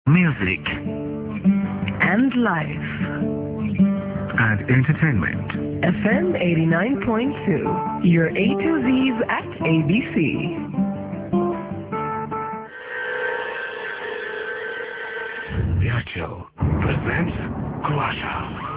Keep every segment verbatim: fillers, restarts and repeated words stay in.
music, and life, and entertainment. F M eighty-nine point two, your A to Z's at A B C. Virtual presents Kuasha.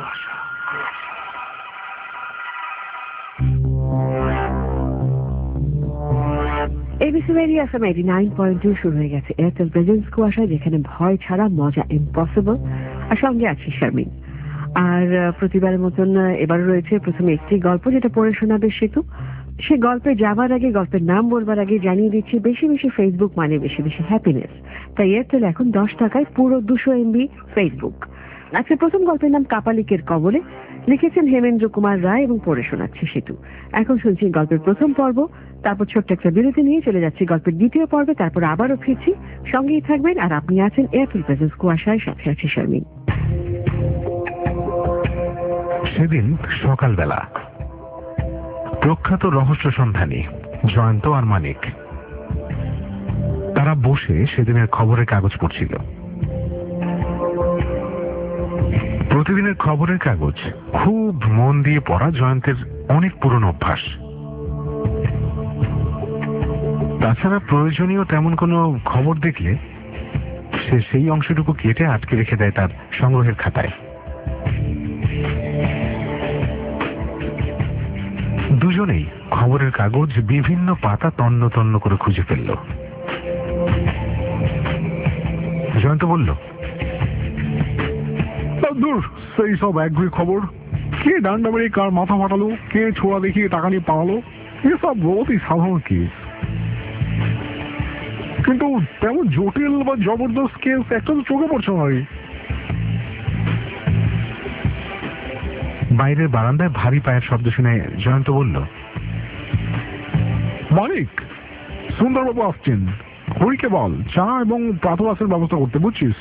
ABC radio F M eighty nine point two শুরু হয়ে গেছে Airtel presents Kuasha, যেখানে ভয় ছাড়া মজা impossible. আর সঙ্গে আছি শারমিন। আর প্রতিবারের মতন এবারও রয়েছে প্রথমে একটি গল্প, যেটা পড়ে শোনাবে সেতু। সে গল্পে যাবার আগে, গল্পের নাম বলবার আগে জানিয়ে দিচ্ছি, বেশি বেশি ফেসবুক মানে বেশি বেশি হ্যাপিনেস। তাই এয়ারটেল এখন দশ টাকায় পুরো দুশো এমবি ফেসবুক। আজকে প্রথম গল্পের নাম কাপালিকের কবলে, লিখেছেন হেমেন্দ্র কুমার রায় এবং পড়ে শোনাচ্ছে সেতু। এখন শুনছি গল্পের প্রথম পর্ব, তারপর ছোট্ট একটা বিরতি নিয়ে চলে যাচ্ছি গল্পের দ্বিতীয় পর্বে, তারপর আবারও ফিরছি। সঙ্গেই থাকবেন, আর আপনি আছেন এয়ারটেল প্রেজেন্স কুয়াশায়, সাথে আছি শারমিন। সেদিন সকালবেলা প্রখ্যাত রহস্য সন্ধানী জয়ন্ত আর মানিক তারা বসে সেদিনের খবরের কাগজ পড়ছিল। প্রতিদিনের খবরের কাগজ খুব মন দিয়ে পড়া জয়ন্তের অনেক পুরনো অভ্যাস। তাছাড়া প্রয়োজনীয় তেমন কোনো খবর দেখলে সে সেই অংশটুকু কেটে আটকে রেখে দেয় তার সংগ্রহের খাতায়। দুজনেই খবরের কাগজ বিভিন্ন পাতা তন্ন তন্ন করে খুঁজে ফেলল। জয়ন্ত বলল, দূর, সেই সব একগুই খবর। কে ডান্ডা মেরে কার মাথা ফাটালো, কে ছোড়া দেখিয়ে টাকা নিয়ে পালালো, এসব বহুতই সাধারণ কেস। কিন্তু তেমন জটিল বা জবরদস্ত কেস একটা তো চোখে পড়ছে না। বাইরের বারান্দায় ভারী পায়ের শব্দ শুনে জয়ন্ত বলল, মানিক, সুন্দরবাবু আসছেন, হরিকে বল চা এবং প্রাতরাসের ব্যবস্থা করতে, বুঝছিস?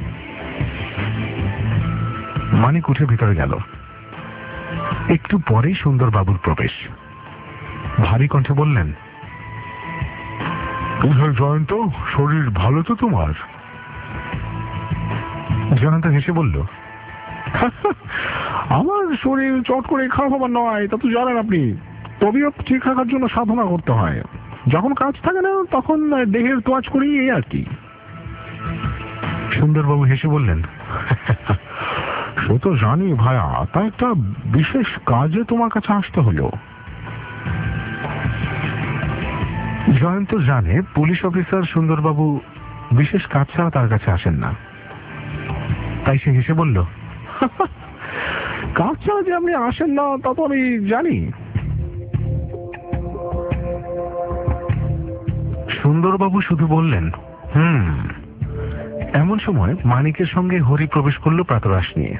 মানিক উঠে ভিতরে গেল। একটু পরেই সুন্দরবাবুর প্রবেশ। ভারী কণ্ঠে বললেন, জয়ন্ত, শরীর ভালো তো তোমার? জয়ন্ত হেসে বলল, আমার শরীর চট করে খারাপ হবার নয়, তা তো জানেন আপনি। তবিয়ত ঠিক রাখার জন্য সাধনা করতে হয়। যখন কাজ থাকে না তখন দেহের তোয়াজ করি, এই আর কি। সুন্দরবাবু হেসে বললেন, সে তো জানি ভাইয়া, তা একটা বিশেষ কাজে তোমার কাছে আসতে হলো। জয়ন্ত জানে পুলিশ অফিসার সুন্দরবাবু বিশেষ কাজ ছাড়া তার কাছে আসেন না। তাই সে হেসে বলল, কাজ ছাড়া যে আপনি আসেন না তা তো আমি জানি। সুন্দরবাবু শুধু বললেন, হুম। এমন সময় মানিকের সঙ্গে হরি প্রবেশ করল প্রাতরাশ নিয়ে।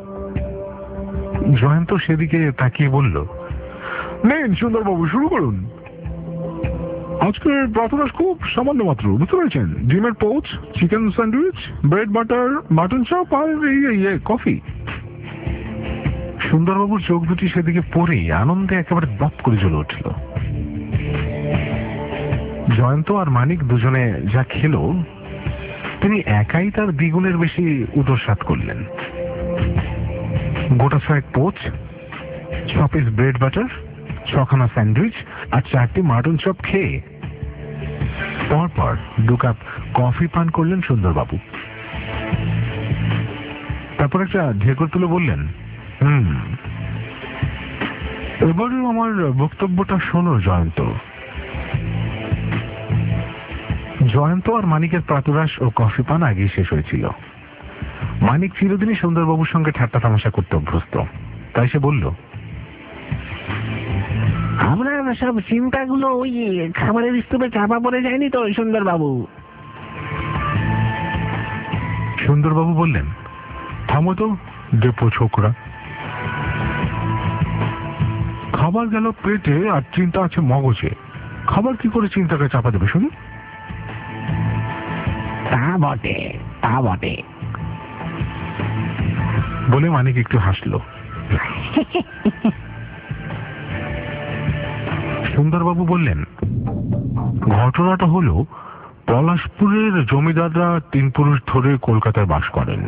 জয়ন্ত সেদিকে তাকিয়ে বলল, নেন সুন্দরবাবু, শুরু করুন। আজকের প্রাতরাশ খুব সামান্য মাত্র, বুঝতে পেরেছেন? ডিমের poach, chicken sandwich, bread butter, mutton chop আর এই কফি। সুন্দরবাবুর চোখ দুটি সেদিকে পড়েই আনন্দে একেবারে বাপ করে জ্বলে উঠল। জয়ন্ত আর মানিক দুজনে যা খেল, তিনি একাই তার দ্বিগুণের বেশি উদরস্বাদ করলেন। গোটা ছয়েক পোচ, ছ পিস ব্রেড বাটার, ছখানা স্যান্ডউইচ আর চারটি মাটন চপ খেয়ে পরপর দু কাপ কফি পান করলেন সুন্দরবাবু। তারপর একটা ঢেকুর তুলে বললেন, হুম, এবারে আমার বক্তব্যটা শোনো জয়ন্ত। জয়ন্ত আর মানিকের প্রাতরাশ ও কফি পান আগেই শেষ হয়েছিল। মানিক চিরদিনই সুন্দরবাবুর সঙ্গে ঠাট্টা তামাশা করতে অভ্যস্ত। তাই সে বলল, আপনার সব চিন্তাগুলো ওই খাবারের স্তূপে চাপা পড়ে যায়নি তো সুন্দরবাবু? সুন্দরবাবু বললেন, থামো তো দেপো ছোকরা, খাবার গেল পেটে আর চিন্তা আছে মগজে। খাবার কি করে চিন্তাকে চাপা দেবে শুনি? তা বটে, তা বটে বলে মানিক একটু হাসল। সুন্দরবাবু বললেন, ঘটনাটা হলো পলাশপুরের জমিদাররা তিন পুরুষ ধরে কলকাতায় বাস করেন।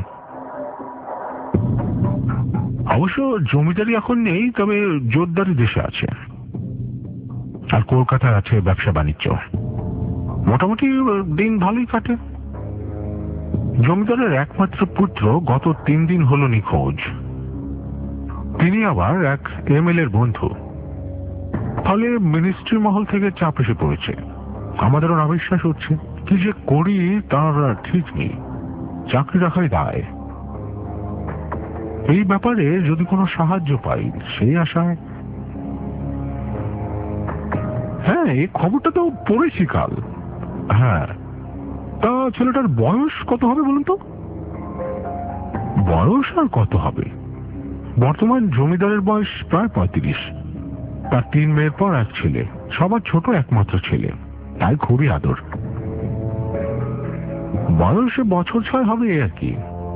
অবশ্য জমিদারি এখন নেই, তবে জোরদারি দেশে আছে, আর কলকাতায় আছে ব্যবসা বাণিজ্য। মোটামুটি দিন ভালোই কাটে। জমিদারের একমাত্র পুত্র গত তিন দিন হলো নিখোঁজ। তিনি আবার এক এমএলএ এর বন্ধু। ফলে মিনিস্ট্রি মহল থেকে চাপ এসে পড়েছে। আমাদেরও অবিশ্বাস হচ্ছে, কি যে করি তার ঠিক নেই। চাকরি রাখাই দায়। এই ব্যাপারে যদি কোনো সাহায্য পাই সেই আশায়। হ্যাঁ, এই খবরটা তো পড়েছি কাল। হ্যাঁ, তা ছেলেটার বয়স কত হবে বলুন তো? বয়স আর কত হবে? বর্তমান জমিদারের বয়স প্রায় পঁয়ত্রিশ। তার তিন মেয়ের পর এক ছেলে, সবার ছোট একমাত্র ছেলে, তাই খুবই আদর। বয়সে বছর ছয় হবে আর কি।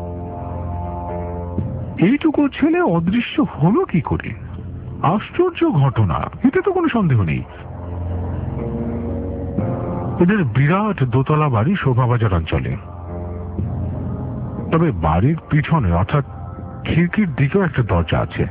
এইটুকু ছেলে অদৃশ্য হলো কি করে? আশ্চর্য ঘটনা, এতে তো কোনো সন্দেহ নেই। এদের বিরাট দোতলা বাড়ি শোভাবাজার অঞ্চলে। তবে বাড়ির পিছনে অর্থাৎ খিড়কির দিকেও একটা দরজা আছে।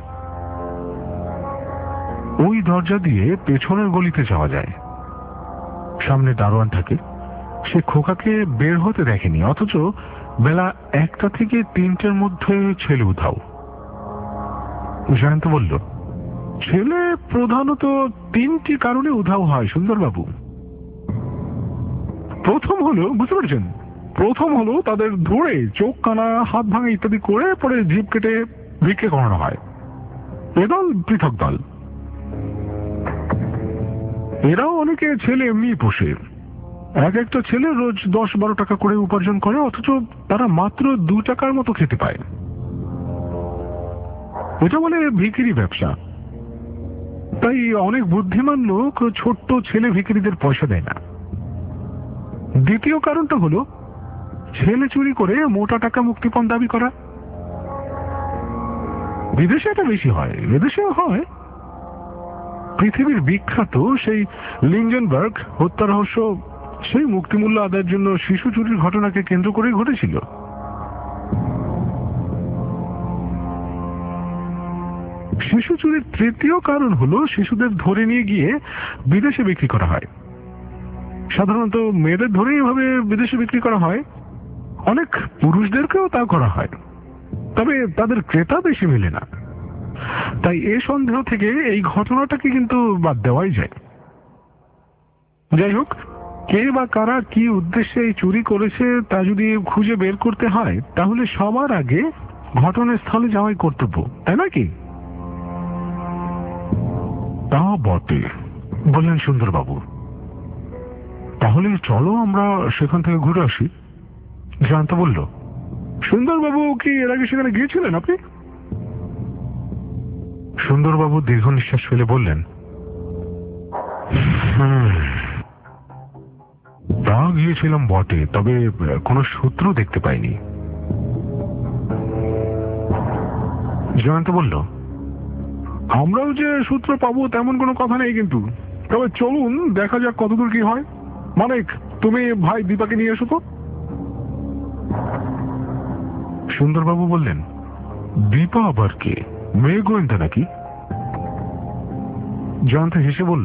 ওই দরজা দিয়ে পেছনের গলিতে যাওয়া যায়। সামনে দারোয়ান থাকে। সে খোকাকে বের হতে দেখেনি, অথচ বেলা একটা থেকে তিনটের মধ্যে ছেলে উধাও। জয়ন্ত বলল, ছেলে প্রধানত তিনটি কারণে উধাও হয় সুন্দরবাবু। প্রথম হলো, বুঝতে পারছেন, প্রথম হলো তাদের ধরে চোখ কানা হাত ভাঙা ইত্যাদি করে পরে জিভ কেটে ভিক্ষে করানো হয়। এ দল পৃথক দল। এরাও অনেকে ছেলে এমনি পোষে। এক একটা ছেলে রোজ দশ বারো টাকা করে উপার্জন করে, অথচ তারা মাত্র দু টাকার মতো খেতে পায়। এটা বলে ভিখিরি ব্যবসা। তাই অনেক বুদ্ধিমান লোক ছোট্ট ছেলে ভিখিরিদের পয়সা দেয় না। দ্বিতীয় কারণটা হলো ছেলে চুরি করে মোটা টাকা মুক্তিপণ দাবি করা। বিদেশে এটা বেশি হয়, এদেশেও হয়। পৃথিবীর বিখ্যাত সেই লিঞ্জেনবার্গ হত্যা রহস্য সেই মুক্তিমূল্য আদায়ের জন্য শিশু চুরির ঘটনাকে কেন্দ্র করেই ঘটেছিল। শিশু চুরির তৃতীয় কারণ হলো শিশুদের ধরে নিয়ে গিয়ে বিদেশে বিক্রি করা হয়। সাধারণত মেয়েদের ধরেই এভাবে বিদেশে বিক্রি করা হয়। অনেক পুরুষদেরকেও তা করা হয়, তবে তাদের ক্রেতা বেশি মেলে না। তাই এ সন্দেহ থেকে এই ঘটনাটাকে কিন্তু বাদ দেওয়াই যায়। যাই হোক, কে বা কারা কি উদ্দেশ্যে এই চুরি করেছে তা যদি খুঁজে বের করতে হয়, তাহলে সবার আগে ঘটনাস্থলে যাওয়াই কর্তব্য, তাই নয় কি? তা বটে, বললেন সুন্দরবাবু। তাহলে চলো আমরা সেখান থেকে ঘুরে আসি। জয়ন্ত বলল, সুন্দরবাবু কি এর আগে সেখানে গিয়েছিলেন আপনি? সুন্দরবাবু দীর্ঘ নিঃশ্বাস ফেলে বললেন, তা গিয়েছিলাম বটে, তবে কোনো সূত্র দেখতে পাইনি। জয়ন্ত বলল, আমরাও যে সূত্র পাবো তেমন কোনো কথা নেই, কিন্তু তবে চলুন দেখা যাক কতদূর কি হয়। মানিক, তুমি ভাই দীপাকে নিয়ে এসো তো। সুন্দরবাবু বললেন, দীপা আবার কে? মেয়ে গোয়েন্দা নাকি? জয়ন্ত হেসে বলল,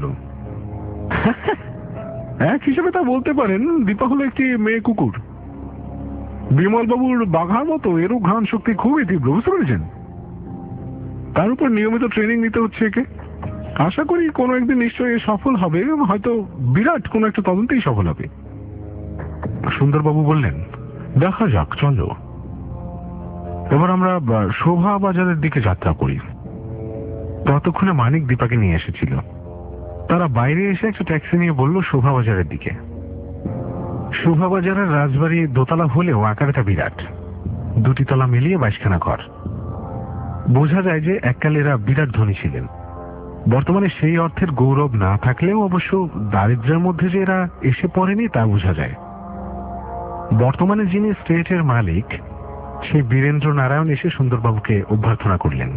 এক হিসেবে তা বলতে পারেন। দীপা হলো একটি মেয়ে কুকুর। বিমল বাবুর বাঘার মতো এরও ঘ্রাণ শক্তি খুবই তীব্র, বুঝতে পেরেছেন? তার উপর নিয়মিত ট্রেনিং নিতে হচ্ছে একে। আশা করি কোনো একদিন নিশ্চয়ই সফল হবে, হয়তো বিরাট কোনো একটা তদন্তেই সফল হবে। সুন্দরবাবু বললেন, দেখা যাক, চলো। এবার আমরা শোভা বাজারের দিকে যাত্রা করি। ততক্ষণে মানিক দীপাকে নিয়ে এসেছিল। তারা বাইরে এসে একটা ট্যাক্সি নিয়ে বলল শোভা বাজারের দিকে। শোভা বাজারের রাজবাড়ি দোতলা হলেও আকারে তা বিরাট। দুটি তলা মিলিয়ে বাইশখানা ঘর। বোঝা যায় যে এককালে এরা বিরাট ধনী ছিলেন। বর্তমানে সেই অর্থের গৌরব না থাকলেও অবশ্য দারিদ্র্যের মধ্যে যে এরা এসে পড়েনি তা বোঝা যায়। বর্তমানে যিনি স্টেটের মালিক, সেই বীরেন্দ্র নারায়ণ এসে সুন্দরবাবুকে অভ্যর্থনা করলেন।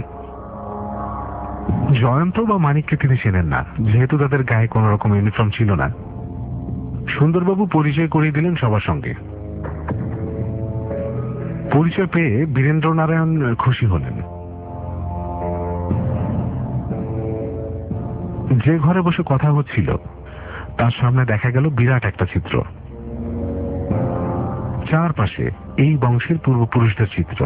জয়ন্ত বা মানিককে তিনি চেনেন না, যেহেতু তাদের গায়ে কোন রকম ইউনিফর্ম ছিল না। সুন্দরবাবু পরিচয় করিয়ে দিলেন সবার সঙ্গে। পরিচয় পেয়ে বীরেন্দ্রনারায়ণ খুশি হলেন। যে ঘরে বসে কথা হচ্ছিল তার সামনে দেখা গেল বিরাট একটা চিত্র। চারপাশে এই বংশের পূর্বপুরুষদের চিত্র,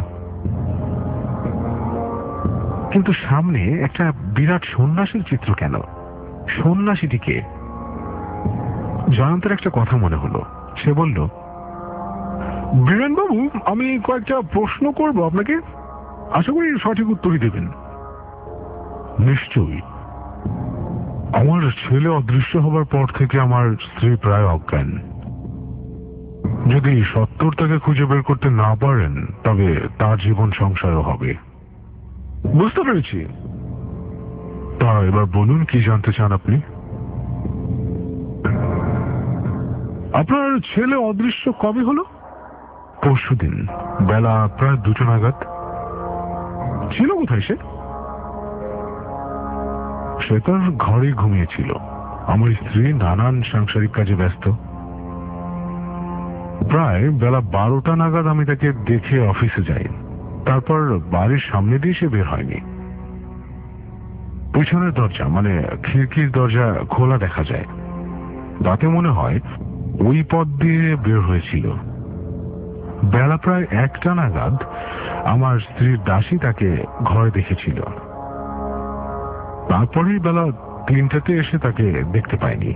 কিন্তু সামনে একটা বিরাট সন্ন্যাসীর চিত্র কেন? সন্ন্যাসীটিকে জয়ন্তের একটা কথা মনে হলো। সে বলল, বীরেনবাবু, আমি কয়েকটা প্রশ্ন করব আপনাকে, আশা করি সঠিক উত্তরই দেবেন। নিশ্চয়ই। আমার ছেলে অদৃশ্য হবার পর থেকে আমার স্ত্রী প্রায় অজ্ঞান। যদি সত্তর তাকে খুঁজে বের করতে না পারেন তবে তার জীবন সংশয়ও হবে। বুঝতে পেরেছি। তা এবার বলুন, কি জানতে চান আপনি? আপনার ছেলে অদৃশ্য কবে হলো? পরশুদিন বেলা প্রায় দুটো নাগাদ। ছিল কোথায় সে? সে তার ঘরে ঘুমিয়েছিল। আমার স্ত্রী নানান সাংসারিক কাজে ব্যস্ত। প্রায় বেলা বারোটা নাগাদ আমি তাকে দেখে অফিসে যাই। তারপর বাড়ির সামনে দিয়ে সে বের হয়নি। পিছনের দরজা মানে খিড়কির দরজা খোলা দেখা যায়। তাতে মনে হয় ওই পথ দিয়ে বের হয়েছিল। বেলা প্রায় একটা নাগাদ আমার স্ত্রীর দাসী তাকে ঘরে দেখেছিল। তারপরেই বেলা তিনটাতে এসে তাকে দেখতে পাইনি।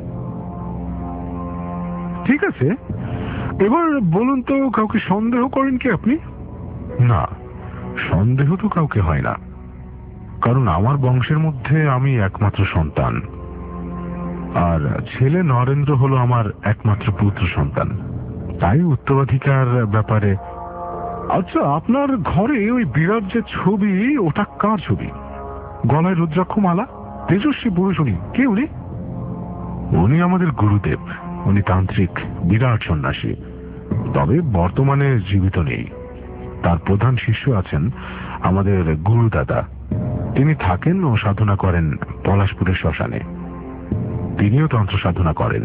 ঠিক আছে, এবার বলুন তো, কাউকে সন্দেহ করেন কি আপনি? না, সন্দেহ তো কাউকে হয় না, কারণ আমার বংশের মধ্যে আমি একমাত্র সন্তান, আর ছেলে নরেন্দ্র হলো আমার একমাত্র পুত্র সন্তান। তাই উত্তরাধিকার ব্যাপারে। আচ্ছা, আপনার ঘরে ওই বিরাট যে ছবি, ওটা কার ছবি? গলায় রুদ্রাক্ষ মালা, তেজস্বী পুরুষ, উনি কে? উনি উনি আমাদের গুরুদেব। উনি তান্ত্রিক, বিরাট সন্ন্যাসী, তবে বর্তমানে জীবিত নেই। তার প্রধান শিষ্য আছেন আমাদের গুরুদাদা। তিনি থাকেন ও সাধনা করেন পলাশপুরের শ্মশানে। তিনিও তন্ত্র সাধনা করেন।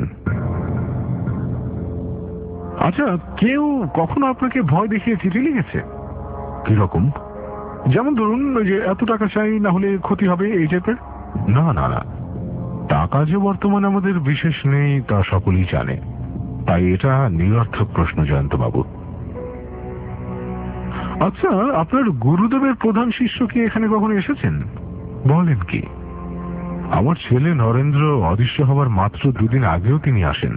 আচ্ছা, কেউ কখনো আপনাকে ভয় দেখিয়ে চিঠি লিখেছে? কিরকম? যেমন ধরুন, যে এত টাকা চাই, না হলে ক্ষতি হবে, এই টাইপের? না না না, টাকা যে বর্তমানে আমাদের বিশেষ নেই তা সকলেই জানে। তাই এটা নিরর্থক প্রশ্ন, জয়ন্ত বাবু। আচ্ছা, আপনার গুরুদেবের প্রধান শিষ্য কি এখানে কখনো এসেছেন? বলেন কি? আমার ছেলে নরেন্দ্র অদৃশ্য হবার মাত্র দুদিন আগেও তিনি আসেন।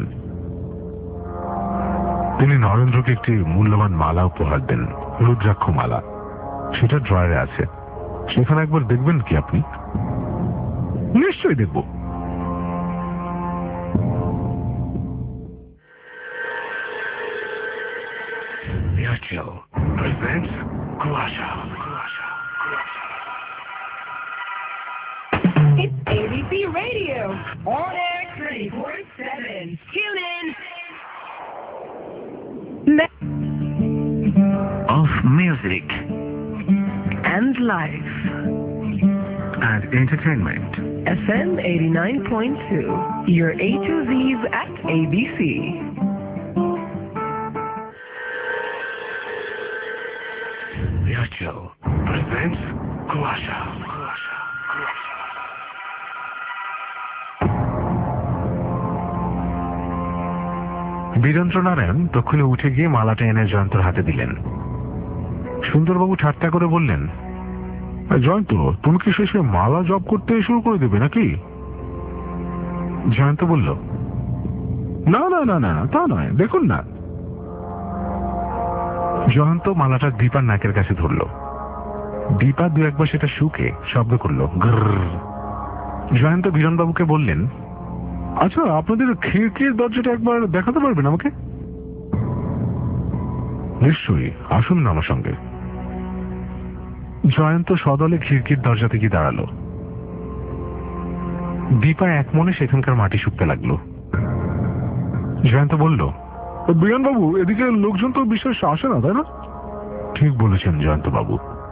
তিনি নরেন্দ্রকে একটি মূল্যবান মালা উপহার দেন, রুদ্রাক্ষ মালা। সেটা ড্রয়ারে আছে, সেখানে একবার দেখবেন কি আপনি? নিশ্চয়ই দেখব। Virtual presents Kuasha. Kuasha. It's A B C Radio, on air twenty-four seven. Tune in. Of music And life. and entertainment. F M eighty-nine point two, your A to Z's at A B C. Virtual presents Kuasha. Kuasha. বীরেন্দ্রনারায়ণ তক্ষুনি উঠে গিয়ে মালাটা এনে জয়ন্তর হাতে দিলেন। সুন্দরবাবু ঠাট্টা করে বললেন, জয়ন্ত, তুমি কি শেষে মালা জপ করতে শুরু করে দেবে নাকি? জয়ন্ত বলল, না না না না, তা নয়, দেখুন না। জয়ন্ত মালাটা দীপার নাকের কাছে ধরল। দীপা দু একবার সেটা শুকে শব্দ করল, গ্রর। জয়ন্ত বীরনবাবুকে বললেন, আচ্ছা, আপনাদের খিড়কির দরজাটা একবার দেখাতে পারবেন আমাকে? নিশ্চয়ই, আসুন না আমার সঙ্গে। জয়ন্ত সদলে খিড়কির দরজা থেকে দাঁড়ালো। দীপা এক মনে সেখানকার মাটি শুকতে লাগলো। জয়ন্ত বলল, বীরনবাবু, এদিকে লোকজন তো বিশেষ আসে না, তাই না? ঠিক বলেছেন জয়ন্ত বাবু।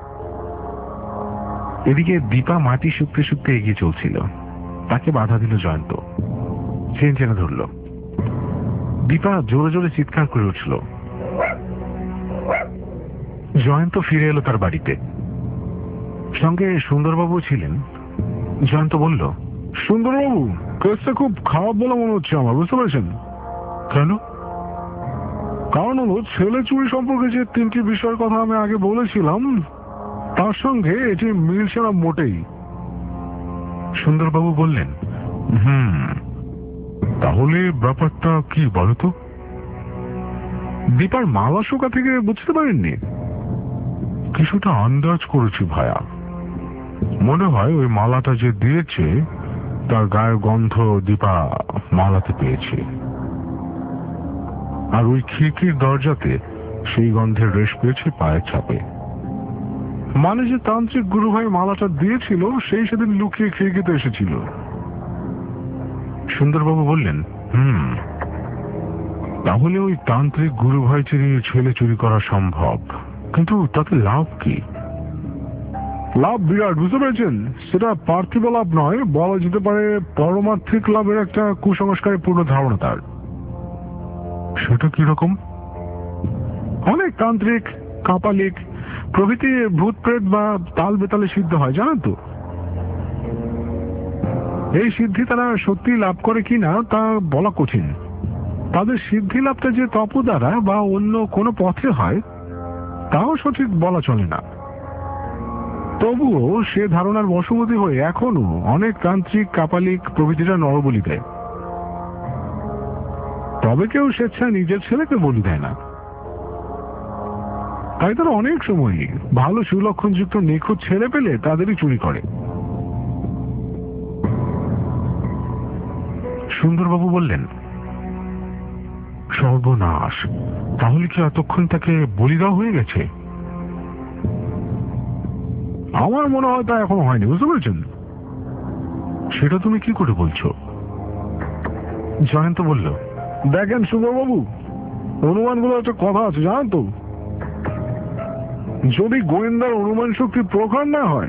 এদিকে দীপা মাটি শুকতে শুকতে এগিয়ে চলছিল। তাকে বাধা দিল জয়ন্ত, চেন চেনে ধরল। দীপা জোরে জোরে চিৎকার করে উঠল। জয়ন্ত ফিরে এলো তার বাড়িতে, সঙ্গে সুন্দরবাবু ছিলেন। জয়ন্ত বলল, সুন্দরবাবু, কেসটা খুব খারাপ বলে মনে হচ্ছে আমার, বুঝতে পেরেছেন? কেন? কারণ হলো, ছেলে চুরি সম্পর্কে যে তিনটি বিষয়ের কথা আমি আগে বলেছিলাম তার সঙ্গে এটি মিলছে না মোটেই। সুন্দরবাবু বললেন, হুম, তাহলে ব্যাপারটা কি বলতো? দীপার মালা শোকা থেকে বুঝতে পারেননি? কিছুটা আন্দাজ করেছি ভায়া। মনে হয় ওই মালাটা যে দিয়েছে তার গায়ের গন্ধ দীপা মালাতে পেয়েছে, আর ওই খিড়কির দরজাতে সেই গন্ধের রেশ পেয়েছে পায়ের ছাপে। মানে যে তান্ত্রিক গুরু ভাই মালাটা দিয়েছিল সেই সেদিন লুকিয়ে খিড়কিতে এসেছিল। সুন্দরবাবু বললেন, হুম, তাহলে ওই তান্ত্রিক গুরু ভাই চিরিয়ে ছেলে চুরি করা সম্ভব, কিন্তু তাতে লাভ কি? লাভ বিরাট, বুঝতে পেরেছেন? সেটা পার্থিব লাভ নয়, বলা যেতে পারে পরমার্থিক লাভের একটা কুসংস্কারের পূর্ণ ধারণা তার। সেটা কিরকম? অনেক তান্ত্রিক, কাপালিক প্রভৃতি ভূত প্রেত বা তাল বেতালে সিদ্ধ হয়, জানেন তো? এই সিদ্ধি তারা সত্যি লাভ করে কিনা তা বলা কঠিন। তাদের সিদ্ধি লাভটা যে তপ দ্বারা বা অন্য কোনো পথে হয় তাও সঠিক বলা চলে না। তবুও সে ধারণার বশবর্তী হয়ে এখনো অনেক তান্ত্রিক, কাপালিক প্রভৃতিরা নরবলি দেয়। তবে কেউ স্বেচ্ছায় নিজের ছেলেকে বলি দেয় না। তাই তারা অনেক সময় ভালো সুলক্ষণযুক্ত নিখুঁত ছেলে পেলে তাদেরই চুরি করে। সুন্দরবাবু বললেন, সর্বনাশ, তাহলে কি এতক্ষণ তাকে বলি দেওয়া হয়ে গেছে? আমার মনে হয় তা এখনো হয়নি, বুঝতে পেরেছেন? সেটা তুমি কি করে বলছো? জয়ন্ত বলল, দেখেন সুন্দরবাবু, অনুমানগুলো একটা কথা আছে, জানেন তো? যদি গোয়েন্দার অনুমান শক্তি প্রখর না হয়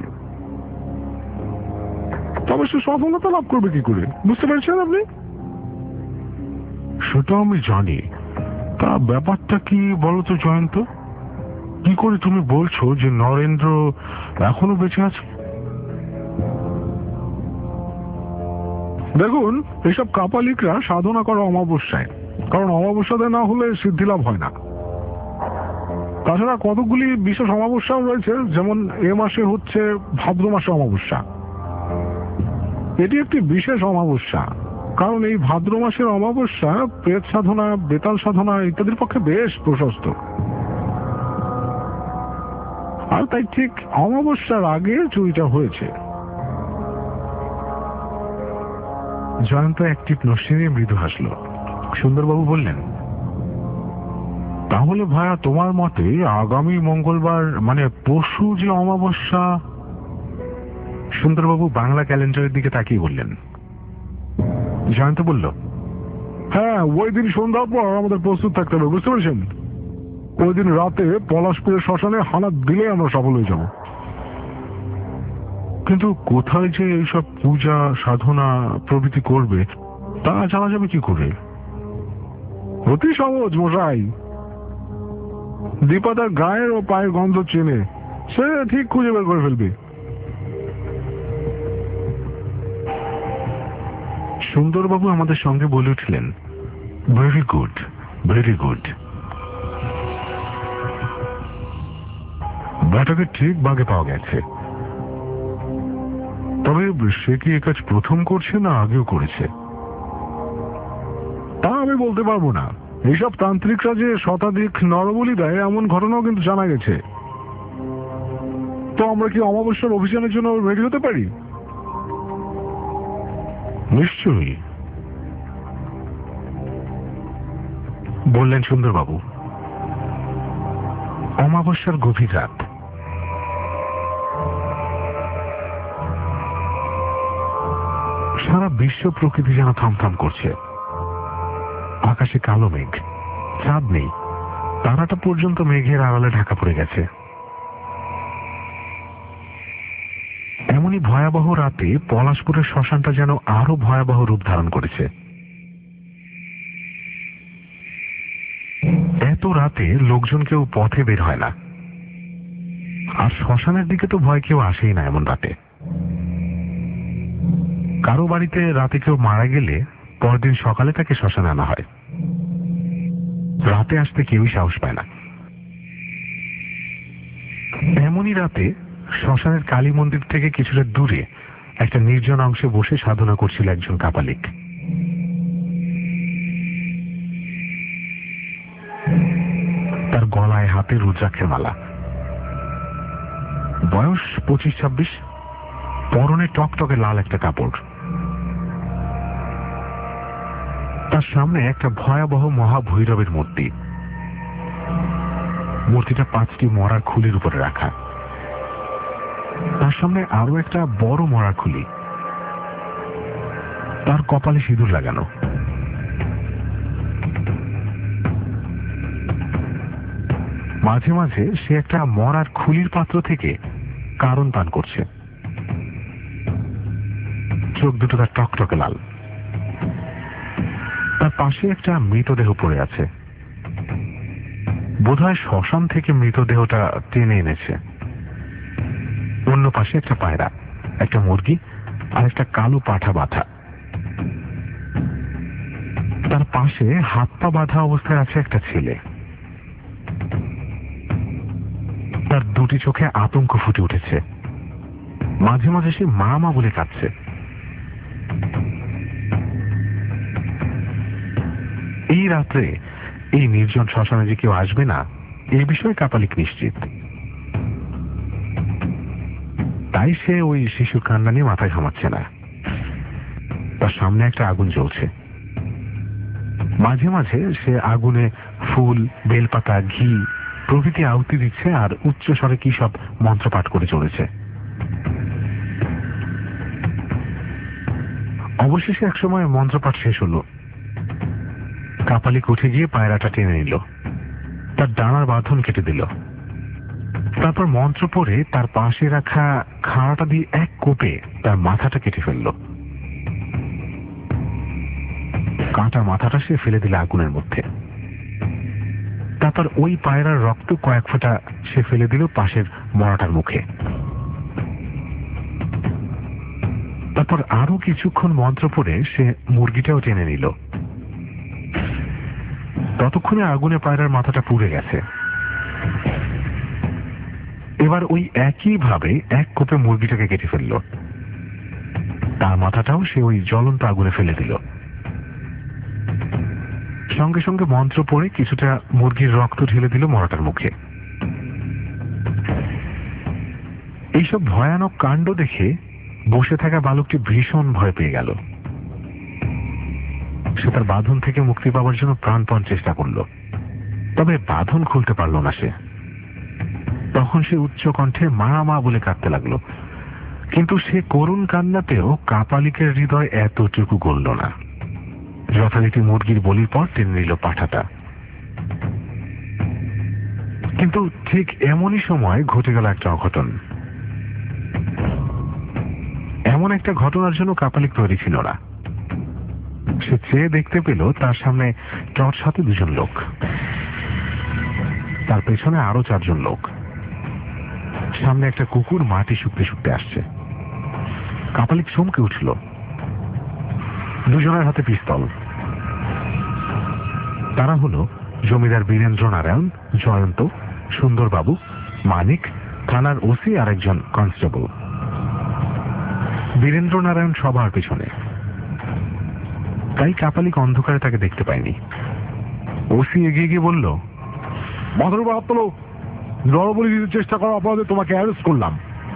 তবে সে সফলতা লাভ করবে কি করে, বুঝতে পেরেছেন আপনি? সেটা আমি জানি, তা ব্যাপারটা কি বলতো জয়ন্ত? কি করে তুমি বলছো যে নরেন্দ্র এখনো বেঁচে আছে? দেখুন, এসব কাপালিকরা সাধনা করে অমাবস্যায়, কারণ অমাবস্যাতে না হলে সিদ্ধি লাভ হয় না। তাছাড়া কতগুলি বিশেষ অমাবস্যাও রয়েছে, যেমন এ মাসে হচ্ছে ভাদ্র মাসে অমাবস্যা। এটি একটি বিশেষ অমাবস্যা, কারণ এই ভাদ্র মাসের অমাবস্যা প্রেত সাধনা, বেতাল সাধনা ইত্যাদির পক্ষে বেশ প্রশস্ত। আর তাই ঠিক অমাবস্যার আগে চুরিটা হয়েছে। জয়ন্ত একটি নস্যি নিয়ে মৃদু হাসল। সুন্দরবাবু বললেন, তাহলে ভায়া তোমার মতে আগামী মঙ্গলবার মানে পরশু যে অমাবস্যা? সুন্দরবাবু বাংলা ক্যালেন্ডারের দিকে তাকিয়ে বললেন। জয়ন্ত বলল, হ্যাঁ, ওই দিন সন্ধ্যার পর আমাদের প্রস্তুত থাকতে হবে, বুঝতে পেরেছেন? ওই দিন রাতে পলাশপুরের শ্মশানে হানা দিলে আমরা সফল হয়ে যাব। কিন্তু কোথায় যে এইসব পূজা সাধনা প্রভৃতি করবে তা জানা যাবে কি করে? অতি সহজ মশাই। দীপা তার গায়ের ও পায়ের গন্ধ চেনে, সে ঠিক খুঁজে বের করে ফেলবে। সুন্দরবাবু আমাদের সঙ্গে বলে উঠলেন, ভেরি গুড, ভেরি গুড। ব্যাটাকে ঠিক বাগে পাওয়া গেছে। তবে সে কি এ কাজ প্রথম করছে না আগেও করেছে? তা আমি বলতে পারবো না। এইসব তান্ত্রিকরা যে শতাধিক নরবলি দেয় এমন ঘটনাও কিন্তু জানা গেছে। তো আমরা কি অমাবস্যার অভিযানের জন্য রেডি হতে পারি? নিশ্চয়ই, বললেন সুন্দরবাবু। অমাবস্যার গভীর রাত। সারা বিশ্ব প্রকৃতি যেন থামথাম করছে। আকাশে কালো মেঘ, চাঁদ নেই, তারাটা পর্যন্ত মেঘের আড়ালে ঢাকা পড়ে গেছে। এমনই ভয়াবহ রাতে পলাশপুরের শ্মশানটা যেন আরো ভয়াবহ রূপ ধারণ করেছে। রাতে লোকজন কেউ পথে বের হয় না, আর শ্মশানের দিকে তো ভয় কেউ আসেই না এমন রাতে। কারো বাড়িতে রাতে কেউ মারা গেলে পরদিন সকালে তাকে শ্মশানে আনা হয়, রাতে আসতে কেউই সাহস পায় না। এমনই রাতে শ্মশানের কালী মন্দির থেকে কিছুটা দূরে একটা নির্জন অংশে বসে সাধনা করছিল একজন কাপালিক। তার গলায় হাতে রুদ্রাক্ষের মালা, বয়স পঁচিশ ছাব্বিশ, পরনে টকটকে লাল একটা কাপড়। তার সামনে একটা ভয়াবহ মহাভৈরবের মূর্তি। মূর্তিটা পাঁচটি মরার খুলির উপরে রাখা। তার সামনে আরো একটা বড় মরার খুলি, তার কপালে সিঁদুর লাগানো। মাঝে মাঝে সে একটা মরার খুলির পাত্র থেকে কারণ পান করছে। চোখ দুটো তার টকটকে লাল। তার পাশে একটা মৃতদেহ পড়ে আছে, বোধহয় শ্মশান থেকে মৃতদেহটা টেনে এনেছে। অন্য পাশে একটা পায়রা, একটা মুরগি আর একটা কালো পাঠা বাঁধা। তার পাশে হাত পা বাঁধা অবস্থায় আছে একটা ছেলে। তার দুটি চোখে আতঙ্ক ফুটে উঠেছে, মাঝে মাঝে সে মা মা বলে কাঁদছে। এই রাত্রে এই নির্জন শ্মশানে যে কেউ আসবে না এই বিষয়ে কাপালিক নিশ্চিত। তাই সে ওই শিশুর কান্না নিয়ে মাথায় ঘামাচ্ছে না। তার সামনে একটা আগুন জ্বলছে, মাঝে মাঝে সে আগুনে ফুল, বেলপাতা, ঘি প্রভৃতি আহুতি দিচ্ছে আর উচ্চ স্বরে কি সব মন্ত্রপাঠ করে চলেছে। অবশেষে একসময় মন্ত্রপাঠ শেষ হলো। কাপালিক উঠে গিয়ে পায়রাটা টেনে নিল, তার ডানার বাঁধন কেটে দিল। তারপর মন্ত্র পড়ে তার পাশে রাখা খাড়াটা দিয়ে এক কোপে তার মাথাটা কেটে ফেলল। কাঁটা মাথাটা সে ফেলে দিল আগুনের মধ্যে। তারপর ওই পায়রার রক্ত কয়েক ফোঁটা সে ফেলে দিল পাশের মরাটার মুখে। তারপর আরো কিছুক্ষণ মন্ত্র পড়ে সে মুরগিটাও টেনে নিল। ততক্ষণে আগুনে পায়রার মাথাটা পুড়ে গেছে। এবার ওই একই ভাবে এক কোপে মুরগিটাকে কেটে ফেলল। তার মাথাটাও সে ওই জ্বলন্ত আগুনে ফেলে দিল। সঙ্গে সঙ্গে মন্ত্র পড়ে কিছুটা মুরগির রক্ত ঢেলে দিল মরাটার মুখে। এইসব ভয়ানক কাণ্ড দেখে বসে থাকা বালকটি ভীষণ ভয় পেয়ে গেল। সে তার বাঁধন থেকে মুক্তি পাওয়ার জন্য প্রাণপণ চেষ্টা করল, তবে বাঁধন খুলতে পারল না সে। তখন সে উচ্চ কণ্ঠে মা মা বলে কাঁদতে লাগলো, কিন্তু সে করুণ কান্নাতেও কাপালিকের হৃদয় এতটুকু গলল না। যথারীতি মুরগির বলির পর টেনে নিল পাঠাটা। কিন্তু ঠিক এমনই সময় ঘটে গেল একটা অঘটন। এমন একটা ঘটনার জন্য কাপালিক তৈরি ছিল না। সে চেয়ে দেখতে পেল তার সামনে টর্চ হাতে দুজন লোক, তার পেছনে আরো চারজন লোক। সামনে একটা কুকুর মাটি শুকতে শুকতে আসছে। কাপালিক চমকে উঠল। দুজনের হাতে পিস্তল। তারা হলো জমিদার বীরেন্দ্র নারায়ণ, জয়ন্ত, সুন্দরবাবু, মানিক, থানার ওসি আর একজন কনস্টেবল। বীরেন্দ্র নারায়ণ সবার পেছনে, তাই কাপালিক অন্ধকারে তাকে দেখতে পায়নি। ওসি এগিয়ে গিয়ে বলল, মাথার উপর হাত তোলো, নরবলি দিতে চেষ্টা করার অপরাধে তোমাকে অ্যারেস্ট করলাম।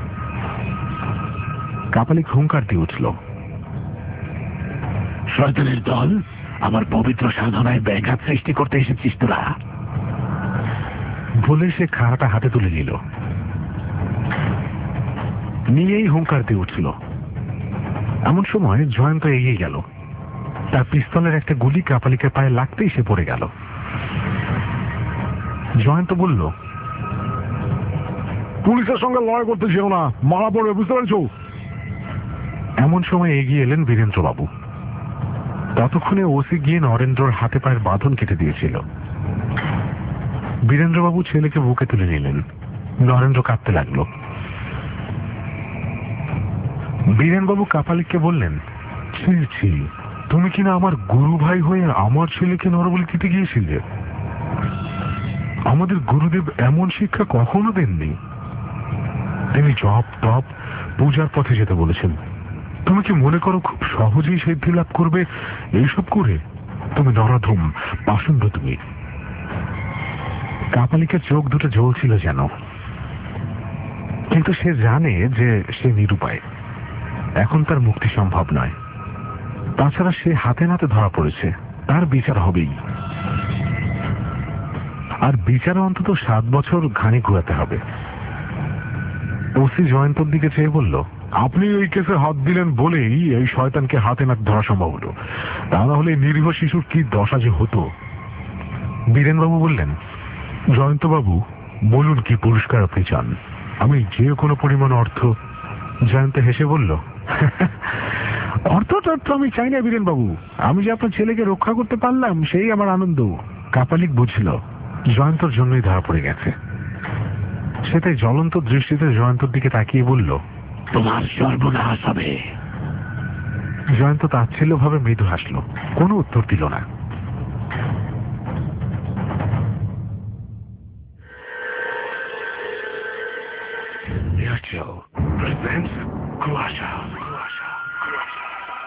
কাপালিক হুঙ্কার দিয়ে উঠল, শয়তানের দল, আমার পবিত্র সাধনায় ব্যাঘাত সৃষ্টি করতে এসেছিস তোরা। বলে সে খাড়াটা হাতে তুলে নিল, নিয়েই হুঙ্কার দিয়ে উঠল। এমন সময় জয়ন্ত এগিয়ে গেল। তার পিস্তলের একটা গুলি কাপালিকের পায়ে লাগতেই সে পড়ে গেল। জয়ন্ত বলল, পুলিশের সঙ্গে লড়াই করতে যেও না, মারা পড়বে, বুঝতে পারছ? এমন সময় এগিয়ে এলেন বীরেন্দ্রবাবু। ততক্ষণে ওসি গিয়ে নরেন্দ্রর হাতে পায়ের বাঁধন কেটে দিয়েছিল। বীরেন্দ্রবাবু ছেলেকে বুকে তুলে নিলেন। নরেন্দ্র কাঁদতে লাগলো। বীরেনবাবু কাপালিককে বললেন, ছি ছি, তুমি কিনা আমার গুরু ভাই হয়ে আমার ছেলেকে নরবলি দিতে গিয়েছিলে? আমাদের গুরুদেব এমন শিক্ষা কখনো দেননি। তিনি জপ তপ পূজার পথে যেতে বলেছেন। তুমি কি মনে করো খুব সহজেই সিদ্ধি লাভ করবে এইসব করে? তুমি নরাধম, পাষণ্ড তুমি। কাপালিকের চোখ দুটো জ্বলছিল যেন, কিন্তু সে জানে যে সে নিরুপায়। এখন তার মুক্তি সম্ভব নয়। তাছাড়া সে হাতে নাতে ধরা পড়েছে, তার বিচার হবেই। আর বিচারে অন্তত সাত বছর ঘানি ঘুরাতে হবে। ওসি জয়ন্তর দিকে চেয়ে বলল, আপনি ওই কেসে হাত দিলেন বলেই এই শয়তানকে হাতে নাতে ধরা সম্ভব হলো। তা না হলে নিরীহ শিশুর কি দশা যে হতো। বীরেনবাবু বললেন, জয়ন্তবাবু বলুন কি পুরস্কার আপনি চান? আমি যে কোনো পরিমাণ অর্থ। জয়ন্ত হেসে বলল, অর্থ টর্থ আমি চাই না বীরেনবাবু, আমি যে আপনার ছেলেকে রক্ষা করতে পারলাম সেই আমার আনন্দ। কাপালিক বুঝল জয়ন্তর জন্যই ধরা পড়ে গেছে। সে তাই জ্বলন্ত দৃষ্টিতে জয়ন্তর দিকে তাকিয়ে বলল, তোমার সর্বনাশ হবে। জয়ন্ত তাচ্ছিল্য ভাবে মৃদু হাসল, কোনো উত্তর দিল না। Airtel presents Kuasha. Kuasha. Kuasha.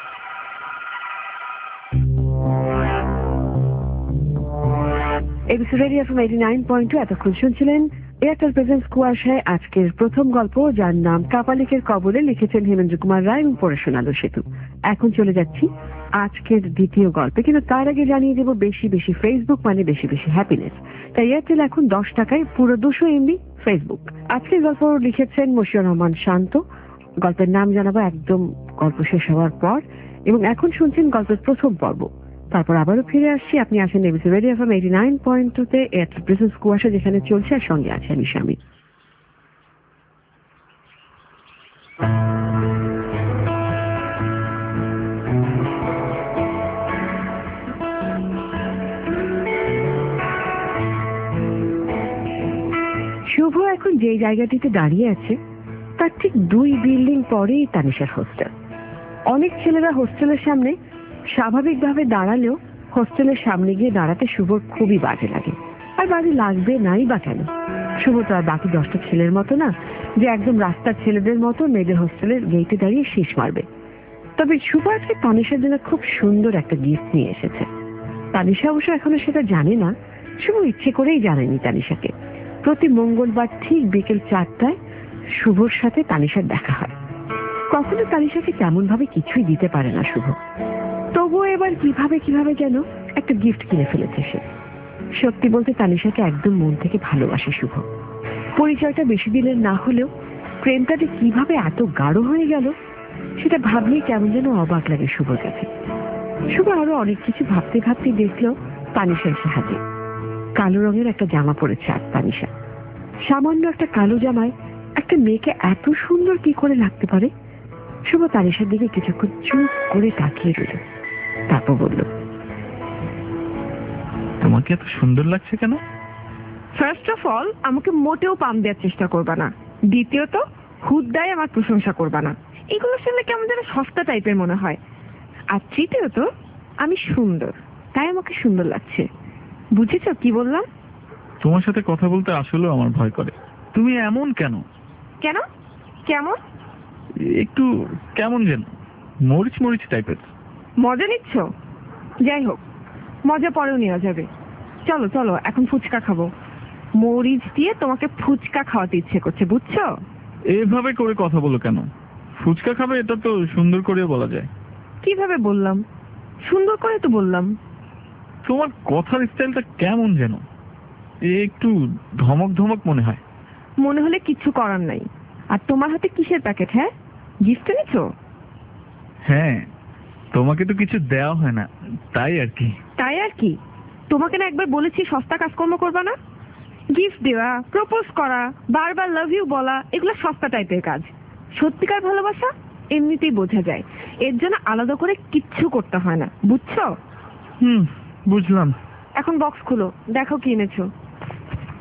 ABC radio FM eighty nine point two. এতক্ষণ শুনছিলেন এয়ারটেল প্রেজেন্স কুয়াশায় আজকের প্রথম গল্প, যার নাম কাপালিকের কবলে, লিখেছেন হেমেন্দ্র কুমার রায় এবং পড়ে শোনালো সেতু। এখন চলে যাচ্ছি আজকের দ্বিতীয় গল্পে, কিন্তু তার আগে জানিয়ে দেব বেশি বেশি ফেসবুক মানে বেশি বেশি হ্যাপিনেস। তাই এয়ারটেল এখন দশ টাকায় পুরো দুশো এমবি ফেসবুক। আজকের গল্প লিখেছেন মশিউর রহমান শান্ত। গল্পের নাম জানাবো একদম গল্প শেষ হওয়ার পর। এবং এখন শুনছেন গল্পের প্রথম পর্ব। তারপর আবারও ফিরে আসছি। আপনি আছেন ABC radio FM eighty nine point two তে, এয়ারটেল প্রেজেন্স কুয়াশা, যেখানে চলছে, আর সঙ্গে আছে আমি স্বামী। শুভ এখন যে জায়গাটিতে দাঁড়িয়ে আছে তার ঠিক দুই বিল্ডিং পরেই তানিশার হোস্টেল। অনেক ছেলেরা হোস্টেলের সামনে স্বাভাবিকভাবে দাঁড়ালেও হোস্টেলের সামনে গিয়ে দাঁড়াতে শুভর খুবই বাজে লাগে। আর বাজে লাগবে নাই বা কেন? শুভ তো আর বাকি দশটা ছেলের মতো না যে একদম রাস্তার ছেলেদের মতো মেয়েদের হোস্টেলের গেটে দাঁড়িয়ে শীষ মারবে। তবে শুভ আজকে তানিশার জন্য খুব সুন্দর একটা গিফট নিয়ে এসেছে। তানিশা অবশ্য এখনো সেটা জানে না। শুভ ইচ্ছে করেই জানেনি তানিশাকে। প্রতি মঙ্গলবার ঠিক বিকেল চারটায় শুভর সাথে তানিশার দেখা হয়। কখনো তানিশাকে তেমন ভাবে কিছুই দিতে পারে না শুভ। তবুও এবার কিভাবে কিভাবে যেন একটা গিফট কিনে ফেলেছে সে। সত্যি বলতে তানিশাকে একদম মন থেকে ভালোবাসে শুভ। পরিচয়টা বেশি দিনের না হলেও প্রেমটা যে কিভাবে এত গাঢ় হয়ে গেল সেটা ভাবলেই কেমন যেন অবাক লাগে শুভর কাছে। শুভ আরো অনেক কিছু ভাবতে ভাবতে দেখলো তানিশা এসে হাজির। কালো রঙের একটা জামা পরেছে আর তানিশা। সামান্য একটা কালো জামায় একটা মেয়েকে এত সুন্দর কি করে লাগতে পারে? শুভ তানিশার দিকে কিছুক্ষণ চুপ করে তাকিয়ে রইল, তারপর বলল, তোমাকে এত সুন্দর লাগছে কেন? ফার্স্ট অফ অল, আমাকে মোটেও পাম দেওয়ার চেষ্টা করবা না। দ্বিতীয়ত, হুদ্দায় আমার প্রশংসা করবা না। এগুলো শুনলে কেমন যেন সস্তা টাইপের মনে হয়। আর তৃতীয়ত, আমি সুন্দর, তাই আমাকে সুন্দর লাগছে। বুঝেছ কি বললাম? তোমার সাথে কথা বলতে আসলেও আমার ভয় করে। তুমি এমন কেন? কেন? কেমন? একটু কেমন যেন মরিচ মরিচ টাইপের। মজা নিচ্ছ? যাই হোক, মজা পরেও নেওয়া যাবে। চলো চলো, এখন ফুচকা খাবো। মরিচ দিয়ে তোমাকে ফুচকা খাওয়াতে ইচ্ছে করছে, বুঝছো? এভাবে করে কথা বলো কেন? ফুচকা খাবে এটা তো সুন্দর করে বলা যায়। কিভাবে বললাম? সুন্দর করে তো বললাম। তোমার কথার স্টাইলটা কেমন যেন একটু ধমক ধমক মনে হয়। মনে হলে কিচ্ছু করার নাই। আর তোমার হাতে কিসের প্যাকেট? হ্যাঁ, গিফট এনেছো? হ্যাঁ, তোমাকে তো কিছু দেওয়া হয় না, তাই আর কি। তাই আর কি? তোমাকে না একবার বলেছি সস্তা কাজকর্ম করবা না? গিফট দেওয়া, প্রপোজ করা, বারবার লাভ ইউ বলা, এগুলো সস্তা টাইপের কাজ। সত্যিকার ভালোবাসা এমনিতেই বোঝা যায়। এর জন্য আলাদা করে কিচ্ছু করতে হয় না, বুঝছো? হুম, বুঝলাম। এখন বক্স খুলো, দেখো কি এনেছো।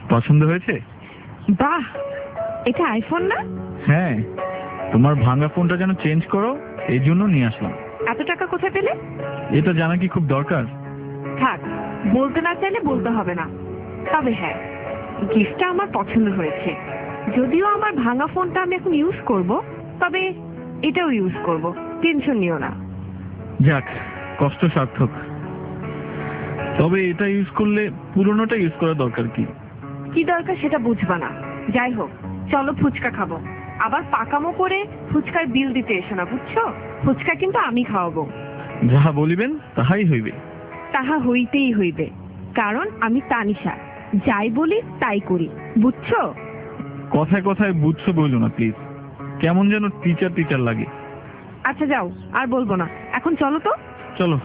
পছন্দ হয়েছে? বাহ, এটা আইফোন না? হ্যাঁ, তোমার ভাঙা ফোনটা যেন চেঞ্জ করো, এই জন্য নিয়ে আসলাম। এত টাকা কোথায় পেলে? এটা জানা কি খুব দরকার? থাক, বলতে না চাইলে বলতে হবে না। তবে হ্যাঁ, গিফটটা আমার পছন্দ হয়েছে। যদিও আমার ভাঙা ফোনটা আমি এখন ইউজ করব, তবে এটাও ইউজ করব, টেনশন নিও না। যাক, কষ্ট সার্থক। তবে এটা ইউজ করলে পুরোনোটা ইউজ করা দরকার কি? কি দরকার সেটা বুঝবা না। যাই হোক, চলো ফুচকা খাবো। আবার পাকামো করে ফুচকার বিল দিতে এসো না, বুঝছো? ফুচকা কিন্তু আমি খাওয়াবো। যাহা বলিবেন তাহাই হইবে। তাহা হইতেই হইবে, কারণ আমি তানিশা, যাই বলি তাই করি, বুঝছো? কথায় কথায় বুঝছো বললো না প্লিজ, কেমন যেন টিচার টিচার লাগে। আচ্ছা যাও, আর বলবো না, এখন চলো তো। চলো।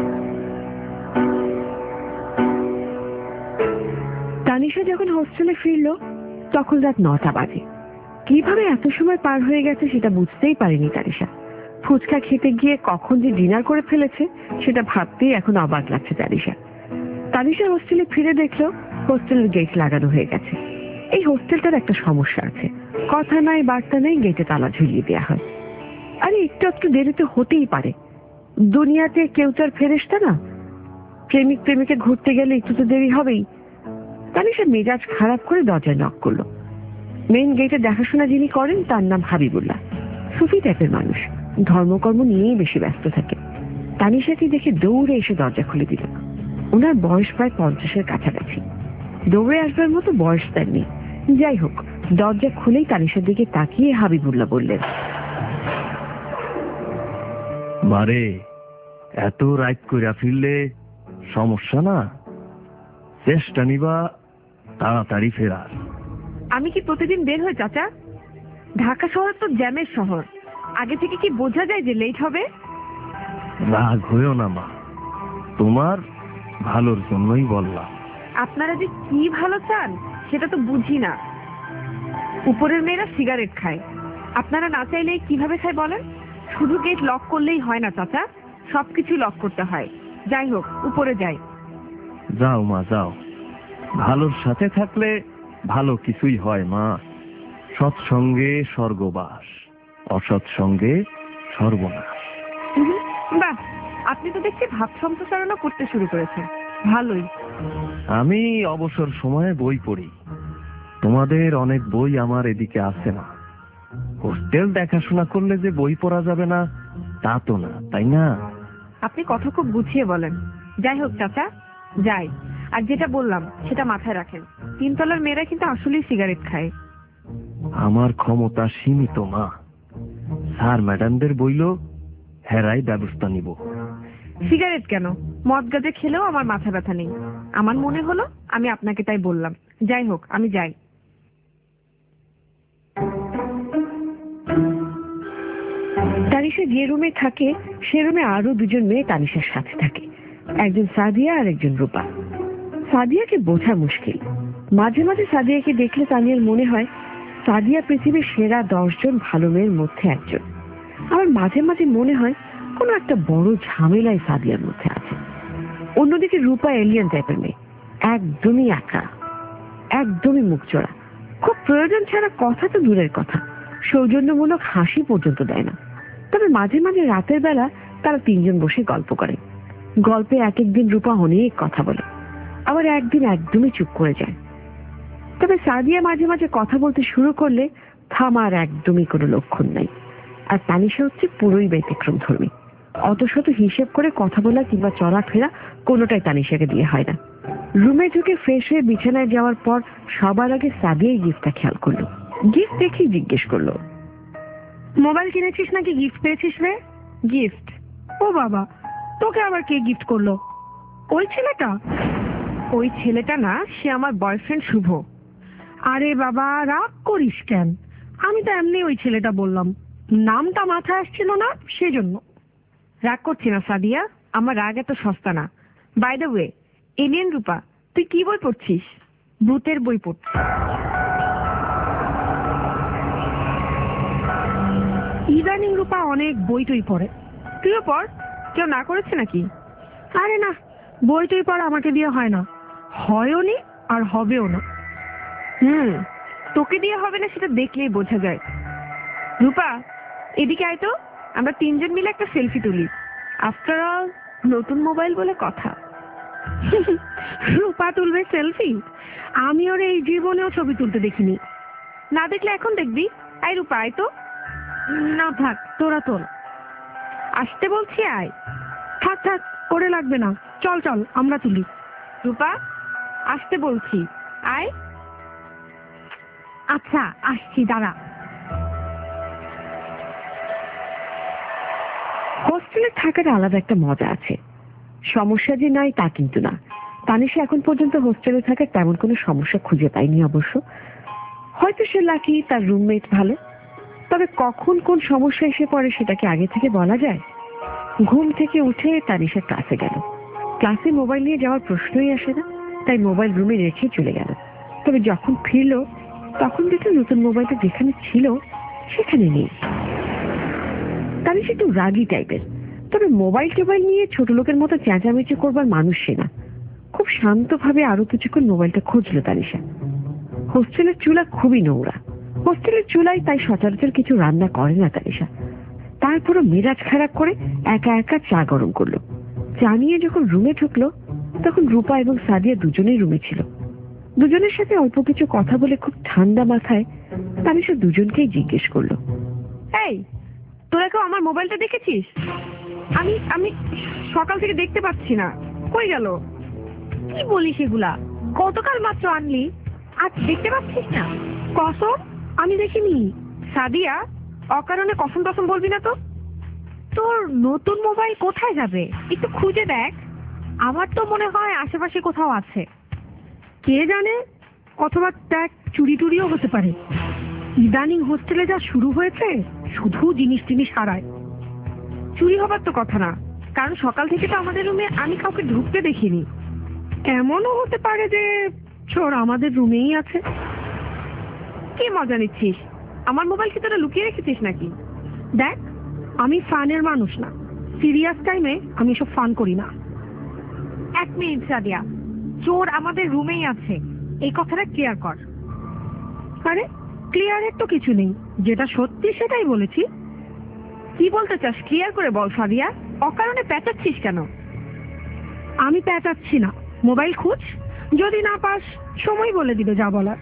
তানিশা যখন হোস্টেলে ফিরল তখন রাত নটা বাজে। কিভাবে এত সময় পার হয়ে গেছে সেটা বুঝতেই পারেনি তানিশা। ফুচকা খেতে গিয়ে কখন যে ডিনার করে ফেলেছে সেটা ভাবতেই এখন অবাক লাগছে তানিশা। তানিশা হোস্টেলে ফিরে দেখলো হোস্টেলের গেট লাগানো হয়ে গেছে। এই হোস্টেলটার একটা সমস্যা আছে, কথা নাই বার্তা নেই, গেটে তালা ঝুলিয়ে দেওয়া হয়। আরে একটু একটু দেরি তো হতেই পারে, দুনিয়াতে কেউ তো আর ফেরেশতা না। প্রেমিক প্রেমিকে ঘুরতে গেলে একটু তো দেরি হবেই। তানিশা মেজাজ খারাপ করে দরজায় নক করলো। মেইন গেটে দেখাশোনা যিনি করেন তার নাম হাবিবুল্লাহ, সুফি টাইপের মানুষ, ধর্মকর্ম নিয়েই বেশি ব্যস্ত থাকে। তানিশাকে দেখে দৌড়ে এসে দরজা খুলে দিল। ওনার বয়স প্রায় পঞ্চাশের কাছাকাছি, দৌড়ে আসবার মতো বয়স তার নেই। যাই হোক, দরজা খুলেই তানিশার দিকে তাকিয়ে হাবিবুল্লাহ বললেন, মারে এত রাত কইরা ফিরলে সমস্যা না, চেষ্টা নিবা তাড়াতাড়ি ফেরার। আমি কি প্রতিদিন বের হই চাচা? ঢাকা শহর তো জ্যামের শহর, আগে থেকে কি বোঝা যায় যে লেট হবে? রাগ হইও না মা, তোমার ভালোর জন্যই বললাম। আপনারা যে কি ভালো চান সেটা তো বুঝি না। উপরের মেয়েরা সিগারেট খায়, আপনারা না চাইলে কিভাবে খায় বলেন? শুধু গেট লক করলেই হয় না চাচা, সবকিছু লক করতে হয়। যাই হোক, উপরে যাই। যাও মা যাও, ভালোর সাথে থাকলে ভালো কিছুই হয় মা। সৎসঙ্গে স্বর্গবাস, অসৎ সঙ্গে সর্বনাশ। হুম, বাহ, আপনি তো দেখছি ভাব সম্প্রসারণও করতে শুরু করেছেন, ভালোই। আমি অবসর সময়ে বই পড়ি, তোমাদের অনেক বই আমার এদিকে আছে না। হোস্টেল দেখাশোনা করলে যে বই পড়া যাবে না তা তো না, তাই না? আপনি কথা খুব গুছিয়ে বলেন। যাই হোক চাচা, যাই। আর যেটা বললাম সেটা মাথায় রাখেন, তিনতলার মেয়েরা কিন্তু আসলেই সিগারেট খায়। আমার ক্ষমতা সীমিত মা, স্যার ম্যাডামদের বইল হেরাই ব্যবস্থা নিব। সিগারেট কেন, মদ গাঁজা খেলেও আমার মাথা ব্যথা নেই। আমার মনে হলো আমি আপনাকে তাই বললাম। যাই হোক, আমি যাই। তানিশা যে রুমে থাকে সে রুমে আরো দুজন মেয়ে তানিশার সাথে থাকে, একজন সাদিয়া আর একজন রূপা। সাদিয়াকে বোঝা মুশকিল। মাঝে মাঝে সাদিয়াকে দেখলে তানিয়ার মনে হয় সাদিয়া পৃথিবীর সেরা দশজন ভালো মেয়ের মধ্যে একজন। আবার মাঝে মাঝে মনে হয় কোনো একটা বড় ঝামেলায় সাদিয়ার মধ্যে আছে। অন্যদিকে রূপা এলিয়ান টাইপের মেয়ে, একদমই একা, একদমই মুখ চোরা, খুব প্রয়োজন ছাড়া কথা তো দূরের কথা, সৌজন্যমূলক হাসি পর্যন্ত দেয় না। তবে মাঝে মাঝে রাতের বেলা তারা তিনজন বসে গল্প করে। গল্পে এক একদিন রূপা অনেক কথা বলে, আবার একদিন একদমই চুপ করে যায়। তবে সাদিয়া মাঝে মাঝে কথা বলতে শুরু করলে থামার একদমই কোনো লক্ষণ নাই। আর তানিশা হচ্ছে পুরোই ব্যতিক্রম ধর্মী, অত শত হিসেব করে কথা বলা কিংবা চলাফেরা কোনোটাই তানিশাকে দিয়ে হয় না। রুমে ঢুকে ফ্রেশ হয়ে বিছানায় যাওয়ার পর সবার আগে সাদিয়াই গিফটটা খেয়াল করলো। গিফট দেখেই জিজ্ঞেস করলো, মোবাইল কিনেছিস নাকি গিফট পেয়েছিস রে? গিফট? ও বাবা, তোকে আবার কে গিফট করলো? ওই ছেলেটা? ওই ছেলেটা না, সে আমার বয়ফ্রেন্ড শুভ। আরে বাবা, রাগ করিস কেন? আমি তো এমনি ওই ছেলেটা বললাম, নামটা মাথায় আসছিল না সেজন্য। রাগ করছি না সাদিয়া, আমার রাগ এত সস্তা না। By the way, alien Rupa, তুই কি বই পড়ছিস? ভূতের বই পড়ছিস? ইদানিং রূপা অনেক বই টই পড়ে। তুইও পড়, কেউ না করেছে নাকি? আরে না, বই টই পড়া আমাকে দিয়ে হয় না, হয়ও নি আর হবেও না। হুম, তোকে দিয়ে হবে না সেটা দেখলেই বোঝা যায়। রূপা, এদিকে আয় তো, আমরা তিনজন মিলে একটা সেলফি তুলি। আফটার অল নতুন মোবাইল বলে কথা। রূপা তুলবে সেলফি? আমি ওর এই জীবনেও ছবি তুলতে দেখিনি। না দেখলে এখন দেখবি। আয় রূপা, আয় তো। না থাক, তোরা তোল। আসতে বলছি, আয়। থাক থাক, করে লাগবে না, চল চল আমরা তুলি। রূপা, আসতে বলছি, আয়। আচ্ছা আসছি, দাঁড়া। হোস্টেলে থাকার আলাদা একটা মজা আছে। সমস্যা যে নাই তা কিন্তু না। তানিশা এখন পর্যন্ত হোস্টেলে থাকার তেমন কোনো সমস্যা খুঁজে পায়নি অবশ্য। হয়তো সে লাকি, তার রুমমেট ভালো। তবে কখন কোন সমস্যা এসে পড়ে সেটা কি আগে থেকে বলা যায়? ঘুম থেকে উঠে তানিশা ক্লাসে গেল। ক্লাসে মোবাইল নিয়ে যাওয়ার প্রশ্নই আসে না, তাই মোবাইল রুমে রেখে চলে গেল। তবে যখন ফিরল তখন দেখলো নতুন মোবাইলটা যেখানে ছিল সেখানে নেই। তানিশা একটু রাগী টাইপের, তবে মোবাইল টোবাইল নিয়ে ছোট লোকের মতো চেঁচামেচি করবার মানুষ সে না। খুব শান্তভাবে আরো কিছুক্ষণ মোবাইলটা খুঁজলো তানিশা। হোস্টেলের চুলা খুবই নোংরা। হোস্টেলের চুলায় তাই সচরাচর কিছু রান্না করে না তানিশা। তারপরও মেজাজ খারাপ করে একা একা চা গরম করলো। চা নিয়ে যখন রুমে ঢুকলো তখন রূপা এবং সাদিয়া দুজনেই রুমে ছিল। দুজনের সাথে অল্প কিছু কথা বলে খুব ঠান্ডা মাথায় তানিশা দুজনকেই জিজ্ঞেস করলো, এই, তোরা কেউ আমার মোবাইলটা দেখেছিস? আমি আমি সকাল থেকে দেখতে পাচ্ছি না, কই গেল? কি বলিস এগুলা? গতকাল মাত্র আনলি, আজ দেখতে পাচ্ছিস না? কসম, আমি দেখিনি। সাদিয়া, অকারণে কসম টসম বলবি না তো। তোর নতুন মোবাইল কোথায় যাবে? একটু খুঁজে দেখ। আমার তো মনে হয় আশেপাশে কোথাও আছে। কে জানে, অথবা দেখ চুরি টুরিও হতে পারে। ইদানিং হোস্টেলে যা শুরু হয়েছে, শুধু জিনিস টিনিস হারায়। চুরি হবার তো কথা না, কারণ সকাল থেকে তো আমাদের রুমে আমি কাউকে ঢুকতে দেখিনি। এমনও হতে পারে যে চোর আমাদের রুমেই আছে। কি মজা নিচ্ছিস? আমার মোবাইল কি তোরা লুকিয়ে রেখেছিস নাকি? দেখ, আমি ফানের মানুষ না। সিরিয়াস টাইমে আমি সব ফান করি না। এক মিনিট সাদিয়া, চোর আমাদের রুমেই আছে, এই কথাটা ক্লিয়ার কর। আরে ক্লিয়ারের তো কিছু নেই, যেটা সত্যি সেটাই বলেছি। কি বলতে চাস ক্লিয়ার করে বল সাদিয়া, অকারণে পেঁচাচ্ছিস কেন? আমি পেঁচাচ্ছি না, মোবাইল খুঁজ, যদি না পাস সময় বলে দিবে যা বলার।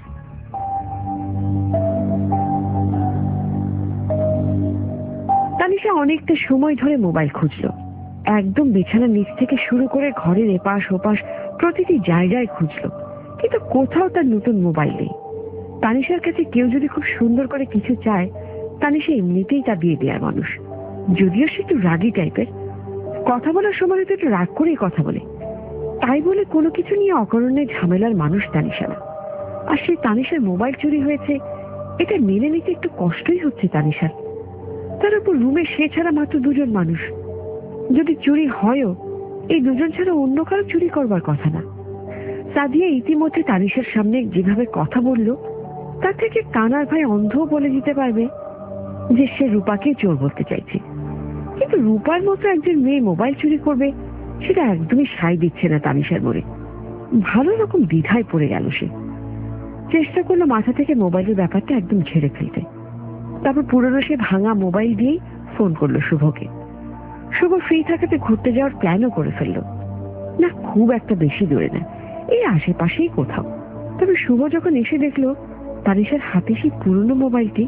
তানিশা অনেকটা সময় ধরে মোবাইল খুঁজলো। একদম বিছানার নিচ থেকে শুরু করে ঘরের এপাশ ওপাশ প্রতিটি জায়গায় খুঁজলো, কিন্তু কোথাও তার নতুন মোবাইল নেই। তানিশার কাছে কেউ যদি খুব সুন্দর করে কিছু চায়, তানিশা এমনিতেই তা দিয়ে দেওয়ার মানুষ। যদিও সে একটু রাগী টাইপের, কথা বলার সময় তো একটু রাগ করেই কথা বলে। তাই বলে কোনো কিছু নিয়ে অকারণে ঝামেলার মানুষ তানিশা না। আর সেই তানিশার মোবাইল চুরি হয়েছে এটা মেনে নিতে একটু কষ্টই হচ্ছে তানিশার। তার উপর রুমে সে ছাড়া মাত্র দুজন মানুষ। যদি চুরি হয়ও, এই দুজন ছাড়া অন্য কারো চুরি করবার কথা না। সাদিয়া ইতিমধ্যে তানিশার সামনে যেভাবে কথা বলল, তার থেকে কানার ভাই অন্ধও বলে দিতে পারবে যে সে রূপাকে চোর বলতে চাইছে। কিন্তু রূপার মতো একজন মেয়ে মোবাইল চুরি করবে সেটা একদমই সায় দিচ্ছে না তানিশার মনে। ভালো রকম দ্বিধায় পড়ে গেল সে। চেষ্টা করলো মাথা থেকে মোবাইলের ব্যাপারটা একদম ঝেড়ে ফেলতে। তারপর পুরনো সে ভাঙা মোবাইল দিয়েই ফোন করলো শুভকে। শুভ ফ্রি থাকাতে ঘুরতে যাওয়ার প্ল্যানও করে ফেললো। না, খুব একটা বেশি দূরে না, এই আশেপাশেই কোথাও। তবে শুভ যখন এসে দেখলো তানিশার হাতে সেই পুরনো মোবাইলটি,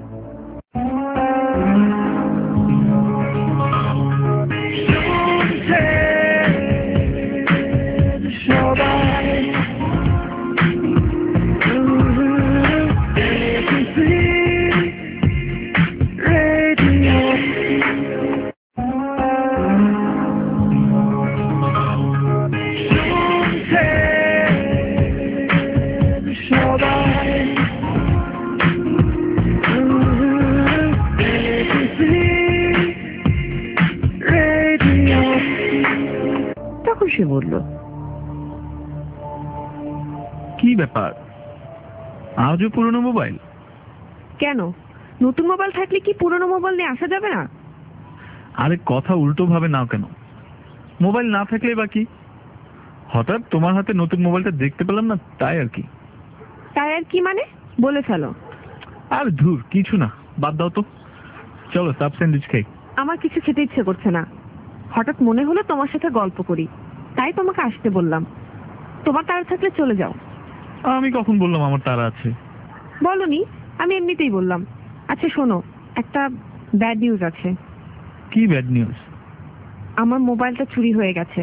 তখন সে বলল, কি ব্যাপার, আজও পুরনো মোবাইল? কেন, নতুন মোবাইল থাকলে কি পুরনো মোবাইল নিয়ে আসা যাবে না? আরে কথা উল্টো ভাবে নাও কেন? মোবাইল না থাকলে বা কি? হঠাৎ তোমার হাতে নতুন মোবাইলটা দেখতে পেলাম না, তাই আর কি। তাই আর কি মানে? বলে ফেলো। আর ধুর, কিছু না, বাদ দাও তো। চলো সাব স্যান্ডউইচ খাই। আমার কিছু খেতে ইচ্ছে করছে না। হঠাৎ মনে হলো তোমার সাথে গল্প করি, তাই তোমাকে আসতে বললাম। তোমার তাড়া থাকলে চলে যাও। আমি কখন বললাম আমার তারা আছে? বলনি, আমি এমনিতেই বললাম। আচ্ছা শোনো, একটা ব্যাড নিউজ আছে। কি ব্যাড নিউজ? আমার মোবাইলটা চুরি হয়ে গেছে।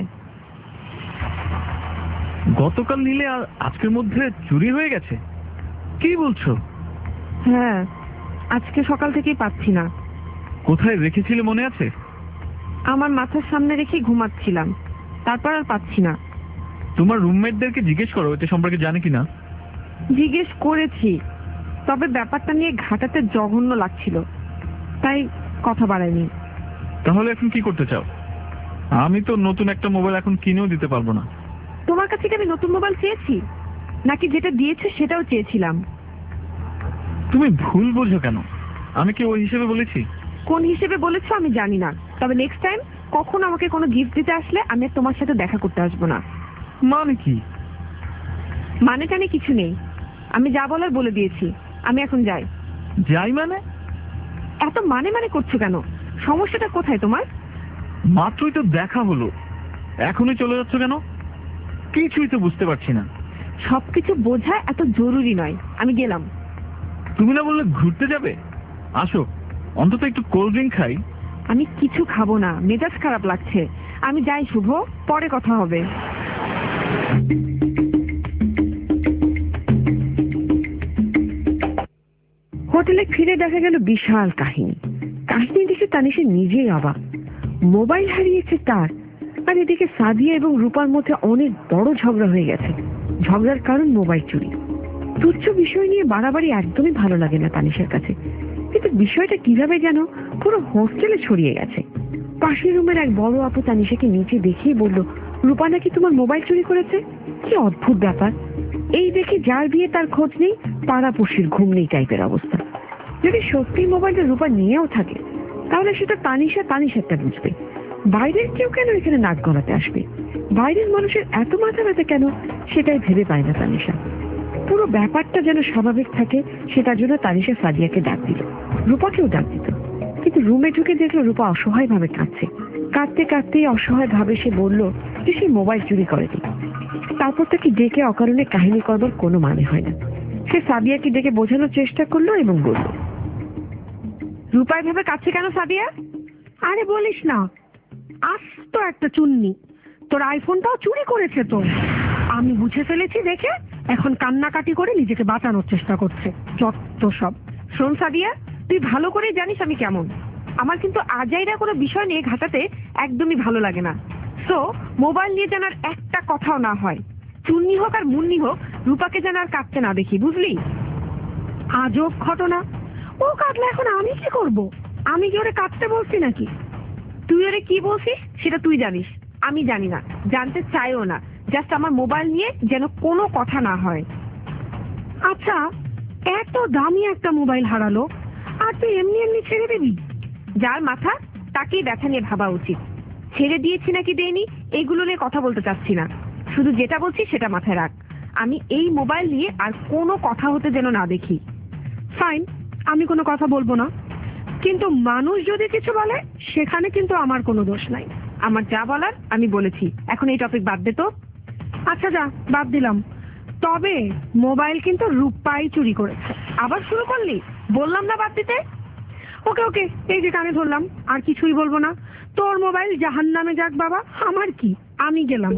গতকাল নিলে আর আজকের মধ্যে চুরি হয়ে গেছে? কি বলছো? হ্যাঁ, আজকে সকাল থেকেই পাচ্ছি না। কোথায় রেখেছিলে মনে আছে? আমার মাথার সামনে রেখে ঘুমাচ্ছিলাম, তারপর আর পাচ্ছি না। তোমার রুমমেটদেরকে জিজ্ঞেস করো এটা সম্পর্কে জানে কিনা। জিজ্ঞেস করেছি, তবে ব্যাপারটা নিয়ে ঘাটাতে জঘন্য লাগছিল, তাই কথা বাড়ায়নি। তাহলে এখন কি করতে চাও? আমি তো নতুন একটা মোবাইল এখন কিনেও দিতে পারবো না। তোমার কাছে কি আমি নতুন মোবাইল চেয়েছি, নাকি যেটা দিয়েছে সেটাও চেয়েছিলাম? তুমি ভুল বোঝো কেন? আমি কি ওই হিসেবে বলেছি? কোন হিসেবে বলেছো আমি জানি না, তবে নেক্সট টাইম কখন আমাকে কোনো গিফট দিতে আসলে আমি আর তোমার সাথে দেখা করতে আসবো না। মানে কি? মানে টানে কিছু নেই, আমি যা বলার বলে দিয়েছি। আমি এখন যাই। যাই মানে? এত মানে মানে করছো কেন? সমস্যাটা কোথায় তোমার? মাত্রই তো দেখা হলো, এখনই চলে যাচ্ছ কেন? কিছুই তো বুঝতে পারছি না। সবকিছু বোঝা এত জরুরি নয়, আমি গেলাম। তুমি না বললে ঘুরতে যাবে? আসো, অন্তত একটু কোল্ড ড্রিঙ্ক খাই। আমি কিছু খাবো না, মেজাজ খারাপ লাগছে। আমি যাই শুভ, পরে কথা হবে। হোটেলে ফিরে দেখা গেল বিশাল কাহিনী। কাহিনী দেখে তানিশা নিজেই অবাক। মোবাইল হারিয়েছে তার, আর এদিকে সাদিয়া এবং রূপার মধ্যে অনেক বড় ঝগড়া হয়ে গেছে। ঝগড়ার কারণ মোবাইল চুরি। তুচ্ছ বিষয় নিয়ে বাড়াবাড়ি একদমই ভালো লাগে না তানিশার কাছে, কিন্তু বিষয়টা কিভাবে যেন পুরো হোস্টেলে ছড়িয়ে গেছে। পাশের রুমের এক বড় আপু তানিশাকে নিচে দেখিয়ে বলল, রূপা নাকি তোমার মোবাইল চুরি করেছে। কি অদ্ভুত ব্যাপার! এই দেখে যার বিয়ে তার খোঁজ নেই, পাড়াপড়শির ঘুম নেই টাইপের অবস্থা। যদি সত্যি মোবাইলটা রূপা নিয়েও থাকে, তাহলে সেটা তানিশা তানিশারটা বুঝবে। বাইরের কেউ কেন এখানে নাক গলাতে আসবে? বাইরের মানুষের এত মাথা ব্যথা কেন, সেটাই ভেবে পায় না তানিশা। পুরো ব্যাপারটা যেন স্বাভাবিক থাকে, সেটার জন্য তানিশা সাদিয়াকে ডাক দিল, রূপাকেও ডাক দিত। কিন্তু রুমে ঢুকে দেখলো রূপা অসহায় ভাবে কাঁদছে। কাঁদতে কাঁদতেই অসহায় ভাবে সে বলল যে সে মোবাইল চুরি করেনি। তারপর তাকে ডেকে অকারণে কাহিনী করবার কোনো মানে হয় না। সে সাদিয়াকে ডেকে বোঝানোর চেষ্টা করলো এবং বলল, রূপা এভাবে কাছে কেন সাদিয়া? আরে বলিস না, আজ তো একটা চুন্নি তোর আইফোনটাও চুরি করেছে। তো আমি বুঝে ফেলেছি দেখে এখন কান্নাকাটি করে নিজেকে বাঁচানোর চেষ্টা করছে। যত সব। শোন সাদিয়া, তুই ভালো করেই জানিস আমি কেমন। আমার কিন্তু আজাইরা কোনো বিষয় নিয়ে ঘাটাতে একদমই ভালো লাগে না। সো মোবাইল নিয়ে যেন আর একটা কথাও না হয়। চুন্নি হোক আর মুন্নি হোক, রূপাকে যেন আর কাঁদতে না দেখি, বুঝলি? আজব ঘটনা। ও কাঁদলে এখন আমি কি করব? আমি কি ওরে কাঁদতে বলছি নাকি? তুই ওরে কি বলছিস সেটা তুই জানিস, আমি জানি না, জানতে চাইও না। জাস্ট আমার মোবাইল নিয়ে যেন কোনো কথা না হয়। আচ্ছা, এত দামি একটা মোবাইল হারালো আর তুই এমনি এমনি ছেড়ে দিবি? যার মাথা তাকেই ব্যথা নিয়ে ভাবা উচিত। ছেড়ে দিয়েছি নাকি দেইনি এইগুলো নিয়ে কথা বলতে চাচ্ছি না, শুধু যেটা বলছি সেটা মাথায় রাখ। আমি এই মোবাইল নিয়ে আর কোনো কথা হতে যেন না দেখি। ফাইন, আমি কোনো কথা বলবো না, কিন্তু মানুষ যদি কিছু বলে সেখানে কিন্তু আমার কোনো দোষ নাই। আমার যা বলার আমি বলেছি, এখন এই টপিক বাদ দে তো। আচ্ছা যা, বাদ দিলাম। তবে মোবাইল কিন্তু রূপাই চুরি করেছে। আবার শুরু করলি? বললাম না বাদ দিতে। ওকে ওকে, এই যে কানে ধরলাম, আর কিছুই বলবো না। তোর মোবাইল জাহান্নামে যাক বাবা, আমার কি, আমি গেলাম।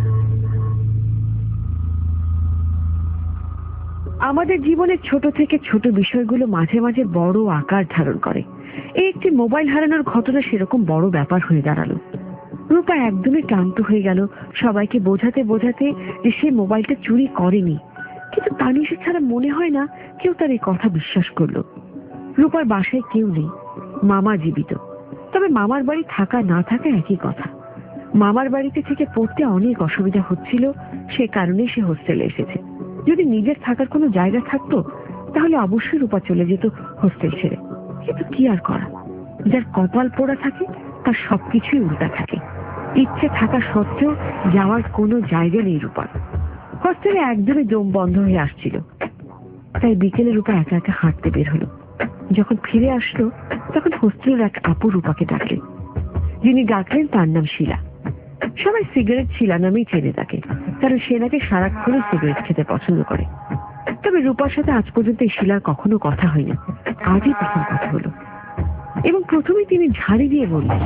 আমাদের জীবনের ছোট থেকে ছোট বিষয়গুলো মাঝে মাঝে বড় আকার ধারণ করে। এই একটি মোবাইল হারানোর ঘটনা সেরকম বড় ব্যাপার হয়ে দাঁড়ালো। রূপা একদমই ক্লান্ত হয়ে গেল সবাইকে বোঝাতে বোঝাতে যে সে মোবাইলটা চুরি করেনি, কিন্তু তানিশা ছাড়া মনে হয় না কেউ তার এই কথা বিশ্বাস করলো। রূপার বাসায় কেউ নেই, মামা জীবিত। তবে মামার বাড়ি থাকা না থাকা একই কথা। মামার বাড়িতে থেকে পড়তে অনেক অসুবিধা হচ্ছিল, সে কারণে সে হোস্টেলে এসেছে। যদি নিজের থাকার কোনো জায়গা থাকতো তাহলে অবশ্যই রূপা চলে যেত হোস্টেল ছেড়ে। কিন্তু কি আর করা, যার কপাল পোড়া থাকে তার সবকিছুই উল্টা থাকে। ইচ্ছে থাকা সত্ত্বেও যাওয়ার কোনো জায়গা নেই রূপার। হোস্টেলে একদমই দম বন্ধ হয়ে আসছিল। তাই বিকেলে রূপা একা একা হাঁটতে বের হলো। যখন ফিরে আসলো তখন হোস্টেলের এক আপু রূপাকে ডাকলেন। যিনি ডাকলেন তার নাম শিলা। সবাই সিগারেট শিলা নামেই চেনে তাকে, কারণ সে নাকি সারাক্ষণই সিগারেট খেতে পছন্দ করে। তবে রূপার সাথে আজ পর্যন্ত এই শিলার কখনো কথা হয়নি, আজই প্রথম কথা হলো। এবং প্রথমেই তিনি ঝাড়ি দিয়ে বললেন,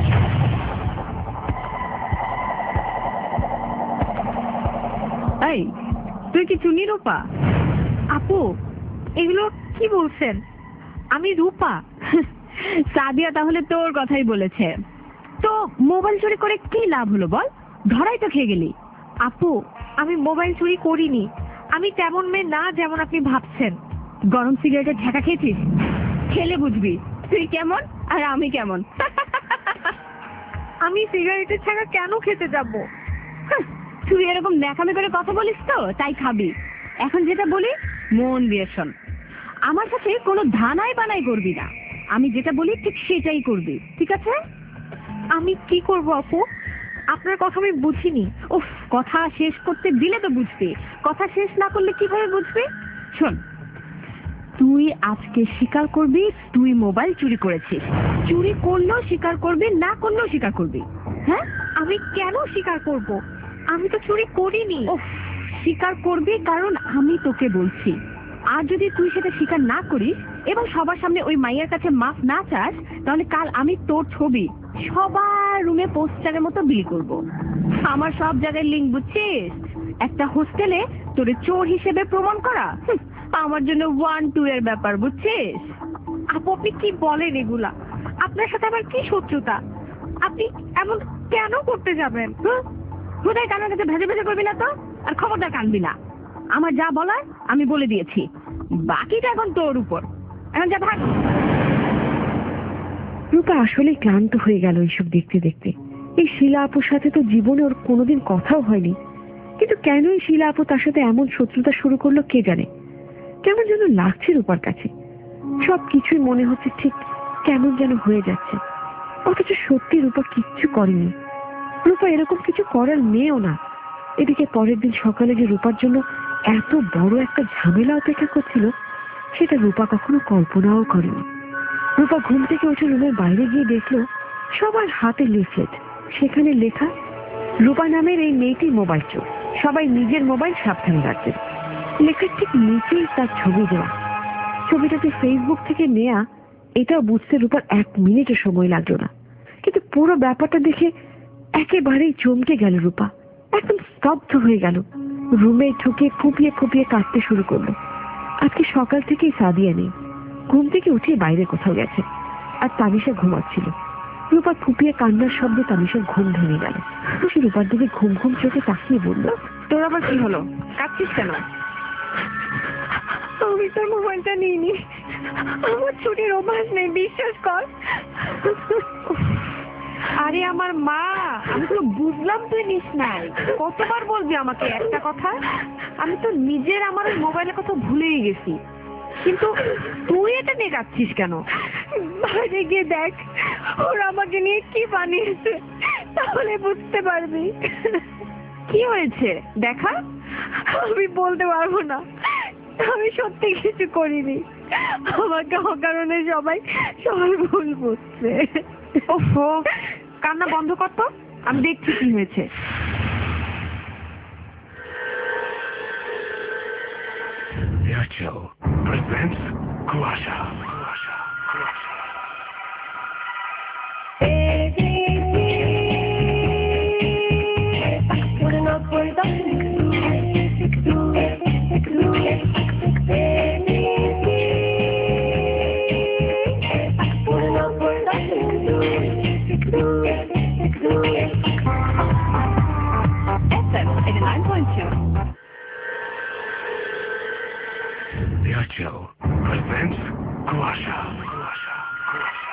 এই তুই কি চুনি রূপা? আপু এগুলো কি বলছেন? আমি রূপা। সাদিয়া তাহলে তোর কথাই বলেছে। তো মোবাইল চুরি করে কি লাভ হলো বল? ধরাই তো খেয়ে গেলি। আপু আমি মোবাইল চুরি করিনি, আমি তেমন মেয়ে না যেমন আপনি ভাবছেন। গরম সিগারেটের ঝাঁকা খেয়েছিস? খেলে বুঝবি তুই কেমন আর আমি কেমন। আমি সিগারেটের ছাড়া কেন খেতে যাব? তুই এরকম ন্যাকামি করে কথা বলিস তো তাই খাবি। এখন যেটা বলি মন দিয়ে শোন। আমার সাথে কোনো ধানাই বানাই করবি না। আমি যেটা বলি ঠিক সেটাই করবি, ঠিক আছে? আমি কি করব আপু? আপনার কথা আমি বুঝিনি। উফ, কথা শেষ করতে দিলে তো বুঝবি, কথা শেষ না করলে কিভাবে বুঝবি? শোন, তুই আজকে স্বীকার করবি তুই মোবাইল চুরি করেছিস। চুরি করলেও স্বীকার করবি, না করলেও স্বীকার করবি। হ্যাঁ, আমি কেন স্বীকার করব? আমি তো চুরি করিনি। উফ, স্বীকার করবি কারণ আমি তোকে বলছি। আর যদি তুই সেটা স্বীকার না করিস এবং সবার সামনে ওই মাইয়ার কাছে মাফ না চাস, তাহলে কাল আমি তোর ছবি সবার রুমে পোস্টারের মতো বিলি করব। আমার সব জায়গায় লিঙ্ক, বুঝছিস? একটা হোস্টেলে তোরে চোর হিসেবে প্রমাণ করা আমার জন্য ওয়ান টু এর ব্যাপার, বুঝছিস? আপু আপনি কি বলেন এগুলা? আপনার সাথে আবার কি শত্রুতা? আপনি এমন কেন করতে যাবেন? কোথায় কানের কাছে ভেজে ভেজে করবি না তো। আর খবরদার কানবি না। আমার যা বলার আমি বলে দিয়েছি, বাকিটা এখন তোর উপর। এখন যা ভাগ। রূপা আসলেই ক্লান্ত হয়ে গেল এইসব দেখতে দেখতে। এই শিলা আপুর সাথে তো জীবনে ওর কোনোদিন কথাও হয়নি, কিন্তু কেন এই শিলা আপু তার সাথে এমন শত্রুতা শুরু করলো কে জানে। কেমন যেন লাগছে রূপার কাছে, সব কিছুই মনে হচ্ছে ঠিক কেমন যেন হয়ে যাচ্ছে, অথচ সত্যি রূপা কিচ্ছু করেনি। রূপা এরকম কিছু করার মেয়েও না। এদিকে পরের দিন সকালে যে রূপার জন্য এত বড় একটা ঝামেলা অপেক্ষা করছিল সেটা রূপা কখনো কল্পনাও করেনি। রূপা ঘুম থেকে উঠে রুমের বাইরে গিয়ে দেখলো সবার হাতে লিফলেট, সেখানে লেখা রূপা নামের এই মেয়েটি মোবাইল চোর, সবাই নিজের মোবাইল সাবধানে রাখবেন। লেখার ঠিক নিচেই তার ছবি দেওয়া। ছবিটা যে ফেসবুক থেকে নেয়া এটাও বুঝতে রূপার এক মিনিটও সময় লাগলো না, কিন্তু পুরো ব্যাপারটা দেখে একেবারেই চমকে গেল রূপা, একদম স্তব্ধ হয়ে গেল। রুমে ঢুকে ফুপিয়ে ফুপিয়ে কাঁদতে শুরু করলো। আজকে সকাল থেকেই সাদিয়া নেই, ঘুম থেকে উঠে বাইরে কোথাও গেছে, আর তানিশা ঘুমাচ্ছিল। রূপার ফুপিয়ে কান্নার শব্দে তানিশার ঘুম ভেঙে গেল। সে রূপার দিকে ঘুম ঘুম চোখে তাকিয়ে বলল, তোর আবার কি হলো? কাঁদছিস কেন? আমি তোর মোবাইলটা নিইনি, আমার চুরির অভ্যাস নেই, বিশ্বাস কর। আরে আমার মা, আমি তো বুঝলাম তুই নিস নাই। কতবার বলবি আমাকে একটা কথা? আমি তো নিজের আমার মোবাইলের কথা ভুলেই গেছি, কিন্তু তুই এটা নিয়ে কাঁদছিস কেন? বাইরে গিয়ে দেখ ওরা আমাকে নিয়ে কি বানিয়েছে, তাহলে বুঝতে পারবি। কি হয়েছে দেখা? আমি বলতে পারবো না, আমি সত্যি কিছু করিনি। আমাকে অকারণে সবাই সবাই ভুল বুঝছে। ওহো, কান্না বন্ধ কর তো, আমি দেখছি কি হয়েছে। Airtel presents Kuasha. Kuasha. Kuasha. Airtel presents Kuasha. Kuasha. Kuasha.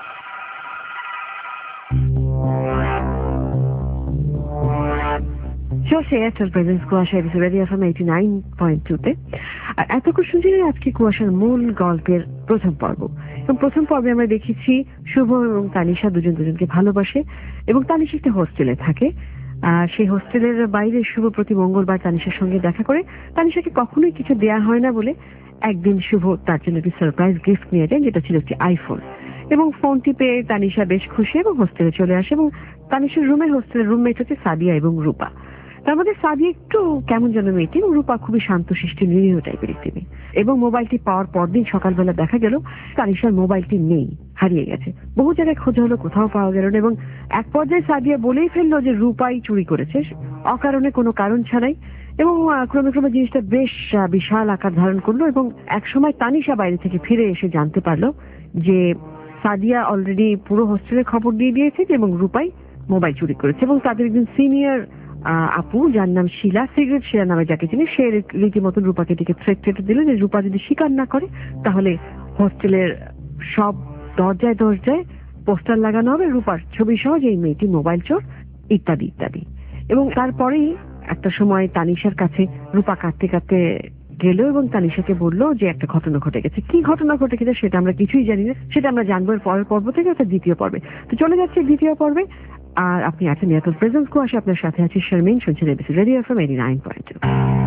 চলছে Airtel presents Kuasha episode radio FM eighty nine point two তে। আর এতক্ষণ শুনছিলেন আজকে কুয়াশার মূল গল্পের প্রথম পর্ব। এবং প্রথম পর্বে আমরা দেখেছি শুভ এবং তানিশা দুজন দুজনকে ভালোবাসে এবং তানিশা একটা হোস্টেলে থাকে। আর সেই হোস্টেলের বাইরে শুভ প্রতি মঙ্গলবার তানিশার সঙ্গে দেখা করে। তানিশাকে কখনোই কিছু দেয়া হয় না বলে একদিন শুভ তার জন্য একটি সারপ্রাইজ গিফট নিয়ে যায়, যেটা ছিল একটি আইফোন। এবং ফোনটি পেয়ে তানিশা বেশ খুশি এবং হোস্টেলে চলে আসে। এবং তানিশার রুমের হোস্টেলের রুমমেট হচ্ছে সাদিয়া এবং রূপা। তার মধ্যে সাদিয়া একটু কেমন যেন মেয়েটি এবং রূপা খুবই শান্তশিষ্ট নিরীহ টাইপের একটি মেয়ে। এবং মোবাইলটি পাওয়ার পরদিন সকালবেলা দেখা গেল তানিশার মোবাইলটি নেই, হারিয়ে গেছে। বহু জায়গায় খোঁজা হলো, কোথাও পাওয়া গেল না। এবং এক পর্যায়ে সাদিয়া বলেই ফেললো যে রূপাই চুরি করেছে, অকারণে, কোনো কারণ ছাড়াই। এবং ক্রমে ক্রমে জিনিসটা বেশ বিশাল আকার ধারণ করলো। এবং একসময় তানিশা বাইরে থেকে ফিরে এসে জানতে পারলো যে সাদিয়া অলরেডি পুরো হোস্টেলের খবর দিয়ে দিয়েছে এবং রূপাই মোবাইল চুরি করেছে। এবং তাদের একজন সিনিয়র আপু, যার নাম শিলা, সিগারেট শিলা নামে যাকে চিনি, সে রীতিমতো রূপাকে দিকে থ্রেট ট্রেট দিল যে রূপা যদি স্বীকার না করে তাহলে হোস্টেলের সব দরজায় দরজায় পোস্টার লাগানো হবে রূপার ছবি সহ যে এই মেয়েটি মোবাইল চোর, ইত্যাদি ইত্যাদি। এবং তারপরেই একটা সময় তানিশার কাছে রূপা কাঁদতে কাঁদতে গেল এবং তানিশাকে বললো যে একটা ঘটনা ঘটে গেছে। কি ঘটনা ঘটে গেছে সেটা আমরা কিছুই জানি না, সেটা আমরা জানবো এর পরের পর্ব থেকে, অর্থাৎ দ্বিতীয় পর্বে। তো চলে যাচ্ছে দ্বিতীয় পর্বে। আর আপনি আছেন এয়ারটেল প্রেজেন্স কুয়াশা, আপনার সাথে আছি শারমিন, শুনছেন ABC radio FM eighty nine point two.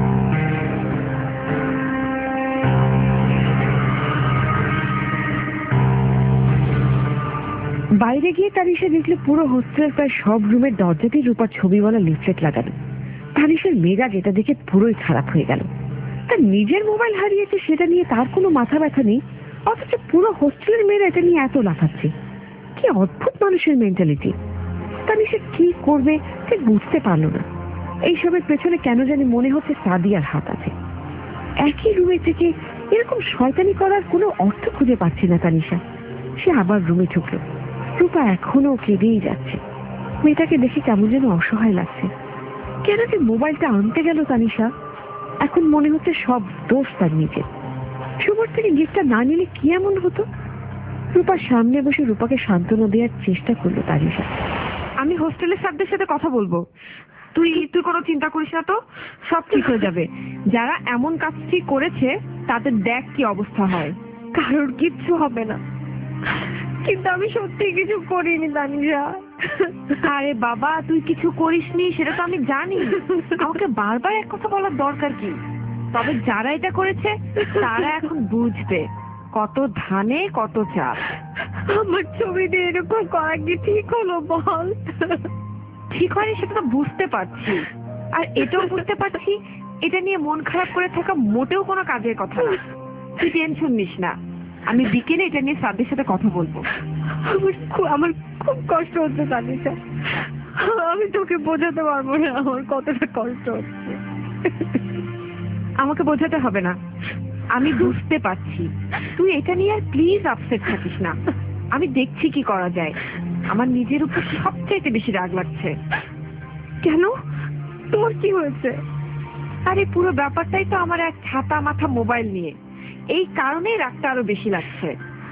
বাইরে গিয়ে তানিশা দেখলে পুরো হোস্টেলের প্রায় সব রুমের দরজাতেই রূপার ছবিওয়ালা লিফলেট লাগানো। তানিশার মেজাজ এটা দেখে পুরোই খারাপ হয়ে গেল। তার নিজের মোবাইল হারিয়েছে সেটা নিয়ে তার কোনো মাথা ব্যথা নেই, অথচ পুরো হোস্টেলের মেয়েরা এটা নিয়ে এত লাফাচ্ছে। কি অদ্ভুত মানুষের মেন্টালিটি! তানিশা কি করবে ঠিক বুঝতে পারলো না। এইসবের পেছনে কেন জানি মনে হচ্ছে সাদিয়ার হাত আছে। একই রুমে থেকে এরকম শয়তানি করার কোনো অর্থ খুঁজে পাচ্ছে না তানিশা। সে আবার রুমে ঢুকলো। রূপা এখনো কেঁদেই যাচ্ছে। মেয়েটাকে দেখে কেমন যেন অসহায় লাগছে। কেন যে মোবাইলটা আনতে গেল তানিশা? এখন মনে হচ্ছে সব দোষ তার নিজের। শুভর থেকে গিফটটা না নিলে কি এমন হতো? রূপার সামনে বসে রূপাকে সান্ত্বনা দেওয়ার চেষ্টা করলো তানিশা। আমি হোস্টেলের স্যারদের সাথে কথা বলবো, তুই তুই কোনো চিন্তা করিস না, তো সব ঠিক হয়ে যাবে। যারা এমন কাজটি করেছে তাদের দেখ কি অবস্থা হয়। কারোর কিচ্ছু হবে না, কিন্তু আমি সত্যি কিছু করিনি তানিশা। আরে বাবা, তুই কিছু করিসনি সেটা তো আমি জানি, আমাকে বারবার এক কথা বলার দরকার কি? তবে যারা এটা করেছে তারা এখন বুঝবে কত ধানে কত চাল। আমার ছবি দিয়ে এরকম করা কি ঠিক হলো বল? ঠিক হয়নি সেটা তো বুঝতে পারছি, আর এটাও বুঝতে পারছি এটা নিয়ে মন খারাপ করে থাকা মোটেও কোনো কাজের কথা না। তুই টেনশন নিস না, আমি বিকেলে এটা নিয়ে স্যারদের সাথে কথা বলবো। আমার খুব আমার খুব কষ্ট হচ্ছে তানিশা, আমি তোকে বোঝাতে পারবো না আমার কতটা কষ্ট হচ্ছে। আমাকে বোঝাতে হবে না, আমি বুঝতে পারছি। তুই এটা নিয়ে আর প্লিজ আপসেট থাকিস না, আমি দেখছি কি করা যায়। আমার নিজের উপর সবচাইতে বেশি রাগ লাগছে। কেন, তোর কি হয়েছে? আরে পুরো ব্যাপারটাই তো আমার এক ছাতা মাথা মোবাইল নিয়ে, এই কারণেই রাগটা আরো বেশি লাগছে।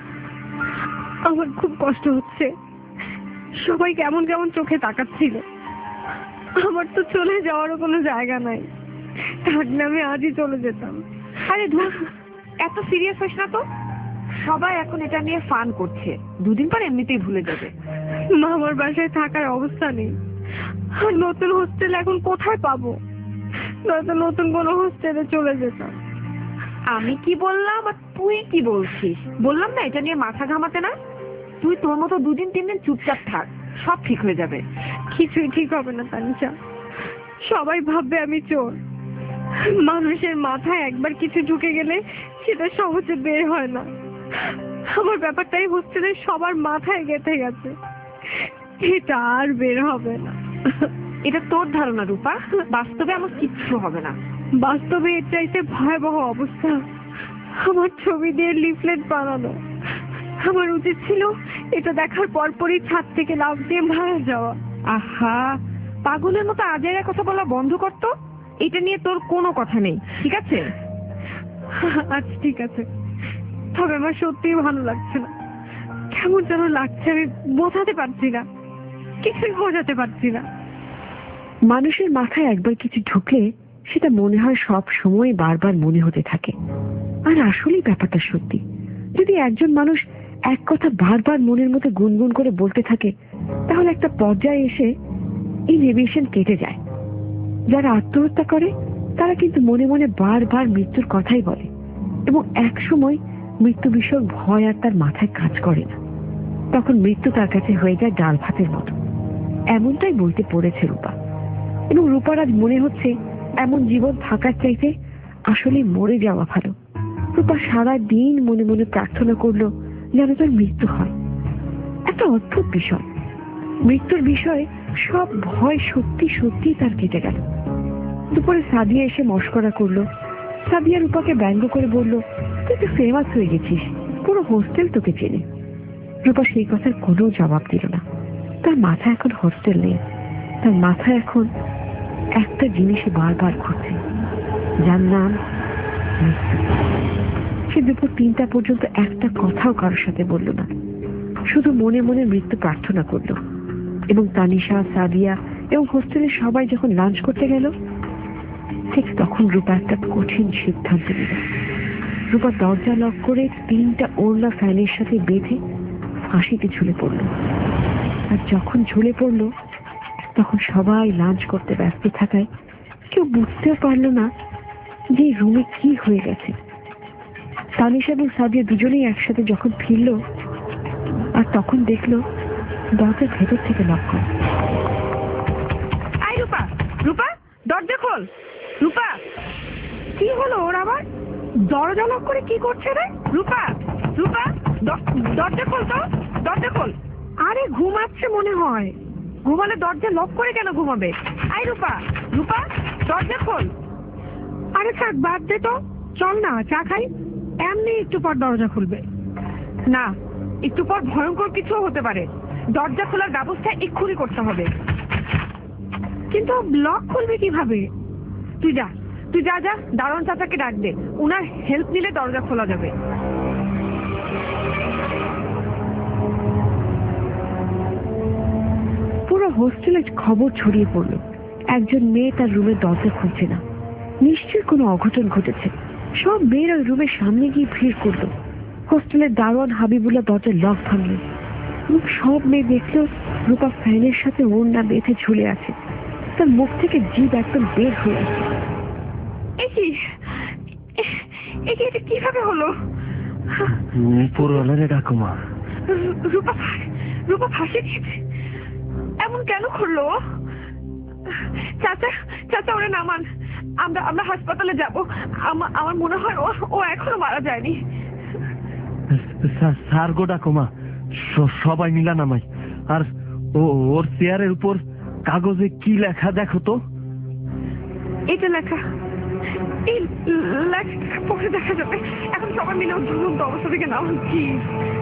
আমার খুব কষ্ট হচ্ছে, সবাই কেমন কেমন চোখে তাকাচ্ছিল। আমার তো চলে যাওয়ারও কোনো জায়গা নাই, থাকলে আমি আজই চলে যেতাম। আরে ধুর, এত সিরিয়াস হইস না তো। সবাই এখন এটা নিয়ে ফান করছে, দুদিন পর এমনিতেই ভুলে যাবে। মামার বাসায় থাকার অবস্থা নেই, আর নতুন হোস্টেল এখন কোথায় পাবো? নয়তো নতুন কোনো হোস্টেলে চলে যেতাম। আমি কি বললাম আর তুই কি বলছিস? বললাম না এটা নিয়ে মাথা ঘামাতে না। তুই তোর মতো দুদিন তিন দিন চুপচাপ থাক, সব ঠিক হয়ে যাবে। কিছুই ঠিক হবে না তানিশা, সবাই ভাববে আমি চোর। মানুষের মাথায় একবার কিছু ঢুকে গেলে সেটা সহজে বের হয় না। আমার ব্যাপারটাই হোস্টেলে সবার মাথায় গেঁথে গেছে, এটা আর বের হবে না। এটা তোর ধারণা রূপা, বাস্তবে আমার কিচ্ছু হবে না। বাস্তবে এর চাইতে ভয়াবহ অবস্থা। আমার ছবি দিয়ে লিফলেট বানানো। আমার উচিত ছিল এটা দেখার পরপরই ছাদ থেকে লাফ দিয়ে মারা যাওয়া। আহা, পাগলের মতো আজের কথা বলা বন্ধ করতো। এটা নিয়ে তোর কোনো কথা নেই, ঠিক আছে? আচ্ছা ঠিক আছে, তবে আমার সত্যিই ভালো লাগছে না। কেমন যেন লাগছে, আমি বোঝাতে পারছি না, কিছুই বোঝাতে পারছি না। মানুষের মাথায় একবার কিছু ঢুকলে সেটা মনে হয় সব সময় বারবার মনে হতে থাকে। আর আসলেই ব্যাপারটা সত্যি। যদি একজন মানুষ এক কথা বারবার মনের মধ্যে গুনগুন করে বলতে থাকে, তাহলে একটা পর্যায়ে এসে ইনহিবিশন কেটে যায়। যারা আত্মহত্যা করে তারা কিন্তু মনে মনে বারবার মৃত্যুর কথাই বলে। এবং এক সময় মৃত্যু বিষয়ক ভয় আর তার মাথায় কাজ করে না। তখন মৃত্যু তার কাছে হয়ে যায় ডাল ভাতের মতো। এমনটাই বইতে পড়েছে রূপা, এবং রূপার আজ মনে হচ্ছে এমন জীবন থাকার চাইতে আসলে মরে যাওয়া ভালো। রূপা সারা দিন মনে মনে প্রার্থনা করলো যেন তার মৃত্যু হয়। একটা অদ্ভুত বিষয়, মৃত্যুর বিষয়ে সব ভয় সত্যি সত্যি তার কেটে গেল। দুপুরে সাদিয়া এসে মশকরা করলো। সাদিয়া রূপাকে ব্যঙ্গ করে বলল, তুই তো ফেমাস হয়ে গেছিস, পুরো হোস্টেল তোকে চেনে। রূপা সেই কথার কোনো জবাব দিল না। তার মাথায় এখন হোস্টেল নেই, তার মাথায় এখন একটা জিনিসই বারবার ঘুরছে, যার নাম মৃত্যু। সে দুপুর তিনটা পর্যন্ত একটা কথাও কারোর সাথে বলল না, শুধু মনে মনে মৃত্যু প্রার্থনা করলো। এবং তানিশা, সাদিয়া এবং হোস্টেলের সবাই যখন লাঞ্চ করতে গেল, ঠিক তখন রূপা একটা কঠিন সিদ্ধান্ত নিল। রূপা দরজা লক করে তিনটা ওড়না ফ্যানের সাথে বেঁধে ফাঁসিতে ঝুলে পড়ল। আর যখন ঝুলে পড়ল, তখন সবাই লাঞ্চ করতে ব্যস্ত থাকায় কেউ বুঝতেও পারল না যে রুমে কি হয়ে গেছে। তানিশা এবং সাদিয়া দুজনেই একসাথে যখন ফিরল, আর তখন দেখলো দরজার ভেতর থেকে লক করা। আই রূপা, রূপা দরজা খোল। রূপা, কি হলো ওর আবার? দরজা লক করে কি করছে রে? রূপা, রূপা দরজা খোল তো, দরজা খোল। আরে ঘুমাচ্ছে মনে হয়। ঘুমালে দরজা লক করে কেন ঘুমাবে? আই রূপা, রূপা দরজা খোল। আরে থাক, বাদ দে তো, চল না চা খাই। এমনি একটু পর দরজা খুলবে। না, একটু পর ভয়ঙ্কর কিছু হতে পারে। দরজা খোলার ব্যবস্থা এক্ষুনি করতে হবে। কিন্তু লক খুলবে কিভাবে? তুই যা, তুই যা যা দারোয়ান চাচাকে ডাক দে, উনার হেল্প নিলে দরজা খোলা যাবে। পুরো হোস্টেলে খবর ছড়িয়ে পড়লো, একজন মেয়ে তার রুমের দরজা খুলছে না। নিশ্চয়ই কোনো অঘটন ঘটেছে। সব মেয়েরা রুমের সামনে গিয়ে ভিড় করলো। হোস্টেলের দারোয়ান হাবিবুল্লাহ দরজার লক ভাঙলো এবং সব মেয়ে দেখলো রূপা ফ্যানের সাথে ওড়না বেঁধে ঝুলে আছে। তার মুখ থেকে জিভ একদম বের হয়ে আসছে। এটা কিভাবে হলো? উপরওয়ালারে ডাকো মা। রূপা, রূপা ফাঁসি দিয়েছে, এমন কেন করলো? চাচা, চাচা ওরে নামান, আমরা আমরা হাসপাতালে যাব। আমার মনে হয় ও ও এখনো মারা যায়নি। স্যার গো ডাকো মা, সবাই মিলা নামাই। আর ও ওর চেয়ারের উপর কাগজে কি লেখা দেখো তো। এটা লেখা, এই লেখা পড়ে দেখা যাবে। এখন সবাই মিলে ওর ঝুলন্ত অবস্থা থেকে নামান প্লিজ।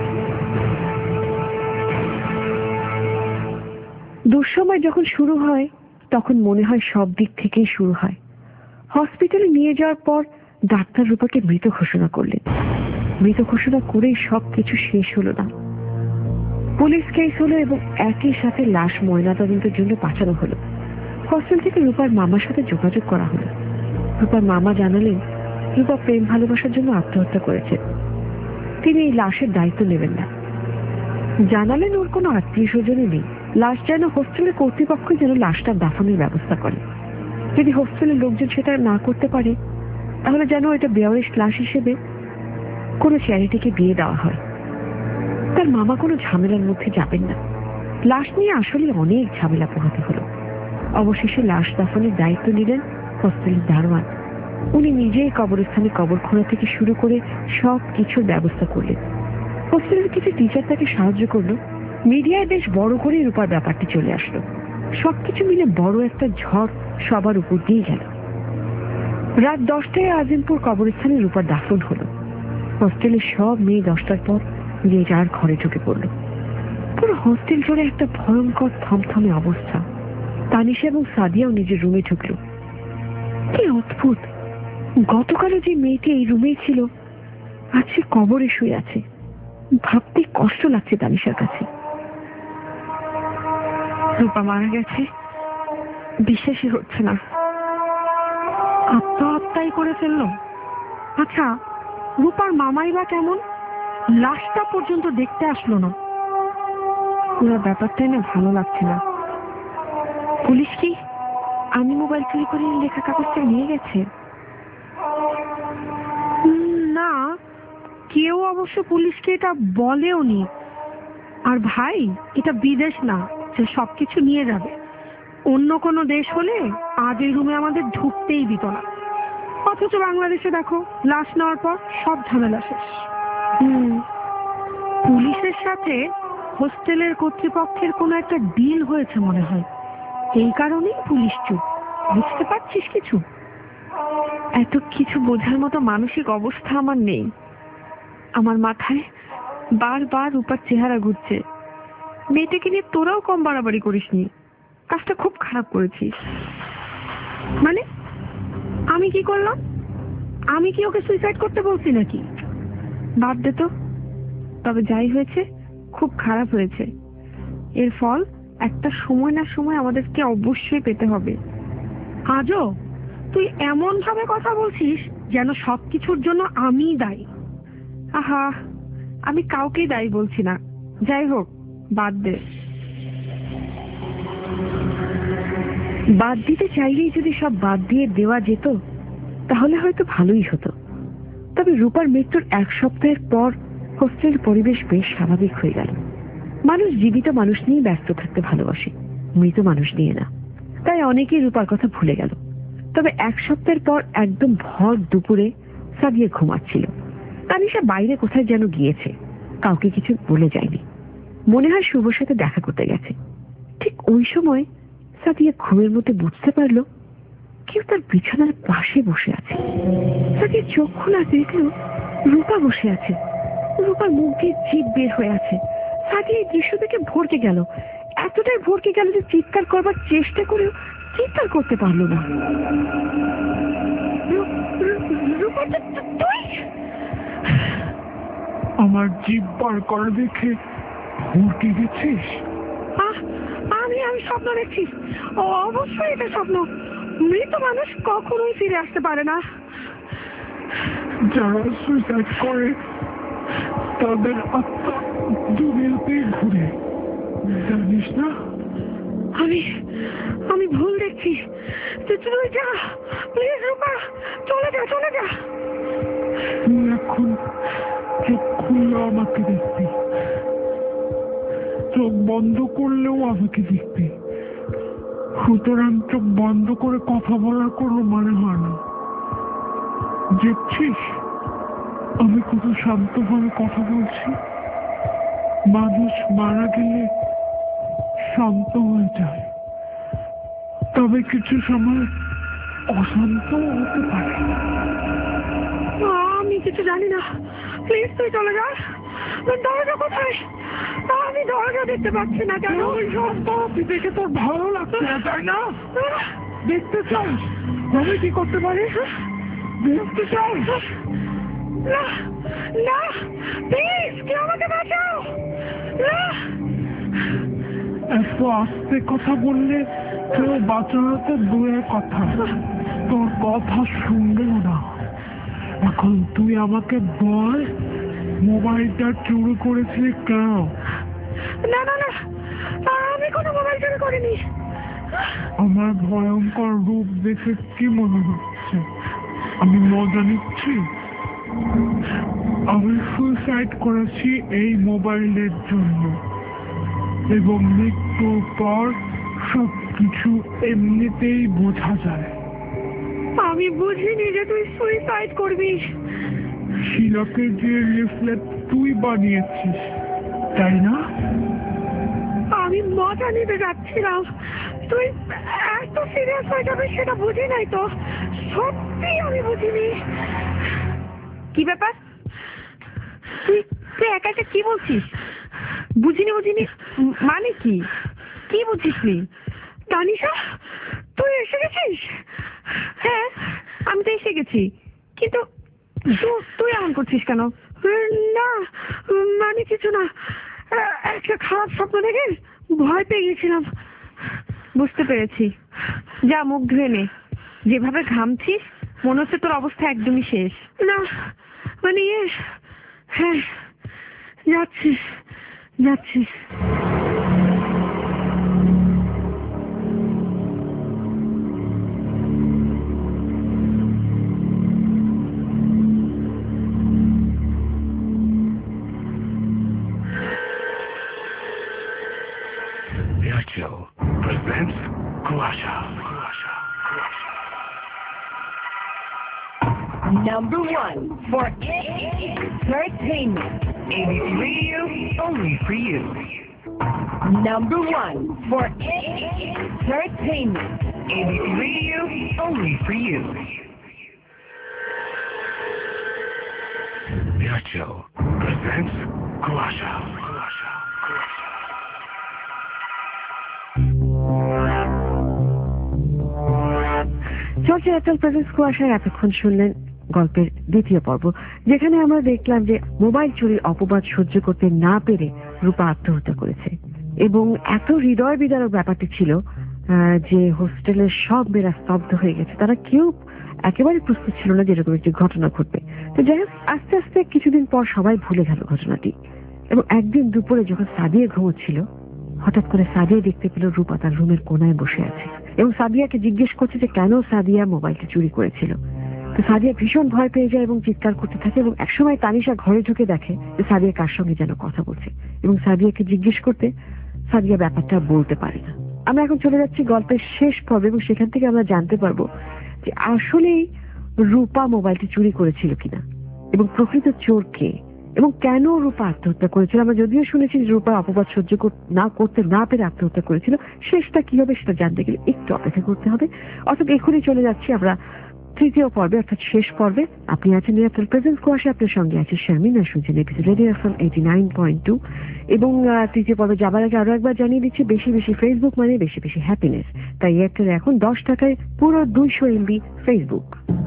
দুঃসময় যখন শুরু হয়, তখন মনে হয় সব দিক থেকেই শুরু হয়। হসপিটালে নিয়ে যাওয়ার পর ডাক্তার রূপাকে মৃত ঘোষণা করলেন। মৃত ঘোষণা করেই সব কিছু শেষ হলো না। পুলিশ কেস হলো এবং একই সাথে লাশ ময়নাতদন্তের জন্য পাঠানো হলো। হসপিটাল থেকে রূপার মামার সাথে যোগাযোগ করা হলো। রূপার মামা জানালেন রূপা প্রেম ভালোবাসার জন্য আত্মহত্যা করেছে। তিনি এই লাশের দায়িত্ব নেবেন না। জানালেন ওর কোনো আত্মীয় স্বজনই নেই। লাশ যেন হোস্টেলের কর্তৃপক্ষ যেন লাশটার দাফনের ব্যবস্থা করে। যদি হোস্টেলের লোকজন সেটা না করতে পারে, তাহলে যেন এটা বেওয়ারিশ লাশ হিসেবে কোনো চ্যারিটিকে দিয়ে দেওয়া হয়। তার মামা কোনো ঝামেলার মধ্যে যাবেন না। লাশ নিয়ে আসলে অনেক ঝামেলা পোহাতে হলো। অবশেষে লাশ দাফনের দায়িত্ব নিলেন হোস্টেলের দারোয়ান। উনি নিজেই কবরস্থানে কবর খোঁড়া থেকে শুরু করে সব কিছুর ব্যবস্থা করলেন। হোস্টেলের কিছু টিচার তাকে সাহায্য করলো। মিডিয়ায় বেশ বড় করে রূপার ব্যাপারটি চলে আসলো। সবকিছু মিলে বড় একটা ঝড় সবার উপর দিয়ে গেল। রাত দশটায় আজিমপুর কবরস্থানে রূপার দাফন হলো। হোস্টেলের সব মেয়ে দশটার পর যে যার ঘরে ঢুকে পড়ল। পুরো হোস্টেল জুড়ে একটা ভয়ঙ্কর থমথমে অবস্থা। তানিশা এবং সাদিয়াও নিজের রুমে ঢুকলো। কি অদ্ভুত, গতকালও যে মেয়েটি এই রুমেই ছিল আজ সে কবরে শুয়ে আছে। ভাবতে কষ্ট লাগছে তানিশার কাছে। রূপা মারা গেছে, বিশ্বাসই হচ্ছে না। আত্মহত্যাই করে ফেললো। আচ্ছা, রূপার মামাই বা কেমন? লাশটা পর্যন্ত দেখতে আসলো না। পুরো ব্যাপারটাই না ভালো লাগছে না। পুলিশ কি আমি মোবাইল চুরি করে লেখা কাগজটা নিয়ে গেছে? না, অবশ্য পুলিশকে এটা বলেও নি। আর ভাই, এটা বিদেশ না যে সবকিছু নিয়ে যাবে। অন্য কোনো দেশ হলে আজ এই রুমে আমাদের ঢুকতেই দিত না। অথচ বাংলাদেশে দেখো, লাশ নেওয়ার পর সব ঝামেলা শেষ। হুম পুলিশের সাথে হোস্টেলের কর্তৃপক্ষের কোনো একটা ডিল হয়েছে মনে হয়, এই কারণেই পুলিশ চুপ। বুঝতে পারছিস কিছু? এত কিছু বোঝার মতো মানসিক অবস্থা আমার নেই। আমার মাথায় বারবার রূপার চেহারা ঘুরছে। মেয়েটাকে নিয়ে তোরাও কম বাড়াবাড়ি করিসনি, কাজটা খুব খারাপ করেছিস। মানে আমি কি করলাম? আমি কি ওকে সুইসাইড করতে বলছি নাকি? বাদ দে তো। তবে যাই হয়েছে খুব খারাপ হয়েছে। এর ফল একটা সময় না সময় আমাদেরকে অবশ্যই পেতে হবে। আজও তুই এমন ভাবে কথা বলছিস যেন সবকিছুর জন্য আমিই দায়ী। আহা, আমি কাউকেই দায়ী বলছি না। যাই হোক, বাদ দে। বাদ দিতে চাইলেই যদি সব বাদ দিয়ে দেওয়া যেত তাহলে হয়তো ভালোই হতো। তবে রূপার মৃত্যুর এক সপ্তাহের পর হোস্টেল পরিবেশ বেশ স্বাভাবিক হয়ে গেল। মানুষ জীবিত মানুষ নিয়ে ব্যস্ত থাকতে ভালোবাসে, মৃত মানুষ নিয়ে না। তাই অনেকেই রূপার কথা ভুলে গেল। তবে এক সপ্তাহের পর একদম ভর দুপুরে সাদিয়া ঘুমাচ্ছিল। তানিশা বাইরে কোথায় যেন গিয়েছে, কাউকে কিছু বলে যায়নি। মনে হয় শুভর সাথে দেখা করতে গেছে। ঠিক ওই সময় সাদিয়া ঘুমের মধ্যে বুঝতে পারলো কেউ তার বিছানার পাশে বসে আছে। সাদিয়া চোখ খোলা দেখলো রূপা বসে আছে। রূপার মুখ দিয়ে জিভ বের হয়ে আছে। সাদিয়া এই দৃশ্য দেখে ভরকে গেল, এতটাই ভরকে গেল যে চিৎকার করবার চেষ্টা করেও চিৎকার করতে পারলো না। রূপা, তুই? আমার জিভ বার করা দেখে ভরকে গেছিস? আমি আমি স্বপ্ন দেখছি। অবশ্যই এটা স্বপ্ন। মৃত মানুষ কখনোই ফিরে আসতে পারে না। যারা সুইসাইড করে তাদের আত্মা দুনিয়াতেই ঘুরে, জানিস না? আমি আমি ভুল দেখছি। তুই যা প্লিজ রূপা, চলে যা চলে যা। তুই এখন চোখ খুললেও আমাকে দেখবি, চোখ বন্ধ করলেও আমাকে দেখবি। সুতরাং চোখ বন্ধ করে কথা বলার কোনো মানে হয় না। দেখছিস আমি কত শান্তভাবে কথা বলছি? মানুষ মারা গেলে শান্ত হয়ে যায়, তবে কিছু সময় অশান্ত হতে পারে। আমি কিছু জানি না, প্লিজ তুই চলে যা। দরজা কোথায়? আমি দরজা দেখতে পাচ্ছি না কেন? দেখে তোর ভালো লাগছে না, তাই না? দেখতে চাস আমি কি করতে পারি? দেখতে চাস? না না, প্লিজ কেউ আমাকে বাঁচাও। এত আস্তে কথা বললে কেউ বাঁচানো তো দূরের কথা, তোর কথা শুনবেও না। এখন তুই আমাকে বল, মোবাইলটা চুরি করেছিলি কেন? না না না, আমি কোনো মোবাইল চুরি করিনি। আমার ভয়ঙ্কর রূপ দেখে কি মনে হচ্ছে? আমি মজা নিচ্ছি? আমি সুইসাইড করেছি এই মোবাইলের জন্য, এবং মৃত্যুর পর সবকিছু এমনিতেই বোঝা যায়। আমি বুঝিনি যে তুই সুইসাইড করবি। শিলাকে যে লিফলেট তুই বানিয়েছিস, তাই না? আমি মজা নিতে যাচ্ছিলাম, তুই এত সিরিয়াস হয়ে যাবে সেটা বুঝি নাই তো। সত্যি আমি বুঝিনি। কি ব্যাপার? তুই তুই একা একা কি বলছিস? বুঝিনি বুঝিনি মানে কি? কি বুঝিসনি? তানিশা, তুই এসে গেছিস? হ্যাঁ, আমি তো এসে গেছি, কিন্তু তুই এমন করছিস কেন? না মানে কিছু না, একটা খারাপ স্বপ্ন দেখে ভয় পেয়ে গেছিলাম। বুঝতে পেরেছি। যা মুখ ধুয়ে নে, যেভাবে ঘামছিস মনে হচ্ছে তোর অবস্থা একদমই শেষ। না মানে হ্যাঁ, যাচ্ছিস যাচ্ছিস Number one for entertainment. A B C Radio, only for you. Number one for entertainment. A B C Radio, only for you. Airtel presents Guasha. Guasha. চলছে এয়ারটেল প্রেজেন্স কুয়াশায় এতক্ষণ শুনলেন গল্পের দ্বিতীয় পর্ব, যেখানে আমরা দেখলাম যে মোবাইল চুরির অপবাদ সহ্য করতে না পেরে রূপা আত্মহত্যা করেছে। এবং এত হৃদয় বিদারক ব্যাপারটি ছিল যে হোস্টেলের সব মেয়েরা স্তব্ধ হয়ে গেছে, তারা কেউ একেবারে প্রস্তুত ছিল না যেরকম একটি ঘটনা ঘটবে। তো যাই হোক, আস্তে আস্তে কিছুদিন পর সবাই ভুলে গেল ঘটনাটি। এবং একদিন দুপুরে যখন সাদিয়া ঘুমোচ্ছিল, হঠাৎ করে সাদিয়া দেখতে পেল রূপা তার রুমের কোনায় বসে আছে এবং সাদিয়াকে জিজ্ঞেস করছে যে কেন সাদিয়া মোবাইলটা চুরি করেছিল। তো সাদিয়া ভীষণ ভয় পেয়ে যায় এবং চিৎকার করতে থাকে এবং একসময় তানিশা ঘরে ঢুকে দেখে যে সাদিয়া কার সঙ্গে যেন কথা বলছে এবং সাদিয়াকে জিজ্ঞেস করতে সাদিয়া ব্যাপারটা বলতে পারে না। আমরা এখন চলে যাচ্ছি গল্পের শেষ পর্বে এবং সেখান থেকে আমরা জানতে পারবো যে আসলেই রূপা মোবাইলটি চুরি করেছিল কিনা এবং প্রকৃত চোর কে এবং কেন রূপা আত্মহত্যা করেছিল। আমরা যদিও শুনেছি যে রূপা অপবাদ সহ্য না করতে না পেরে আত্মহত্যা করেছিল, শেষটা কি হবে সেটা জানতে গেলে একটু অপেক্ষা করতে হবে। অর্থাৎ এখনই চলে যাচ্ছি আমরা তৃতীয় পর্বে, অর্থাৎ শেষ পর্বে। আপনি আছেন এয়ারটেল প্রেজেন্স কুয়াশা, আপনার সঙ্গে আছে শারমিন, আর শুনছেন episode radio FM eighty nine point two. এবং তৃতীয় পর্বে যাবার আগে আরো একবার জানিয়ে দিচ্ছি, বেশি বেশি ফেসবুক মানে বেশি বেশি হ্যাপিনেস। তাই এয়ারটেল এখন দশ টাকায় পুরো দুইশো এমবি ফেসবুক।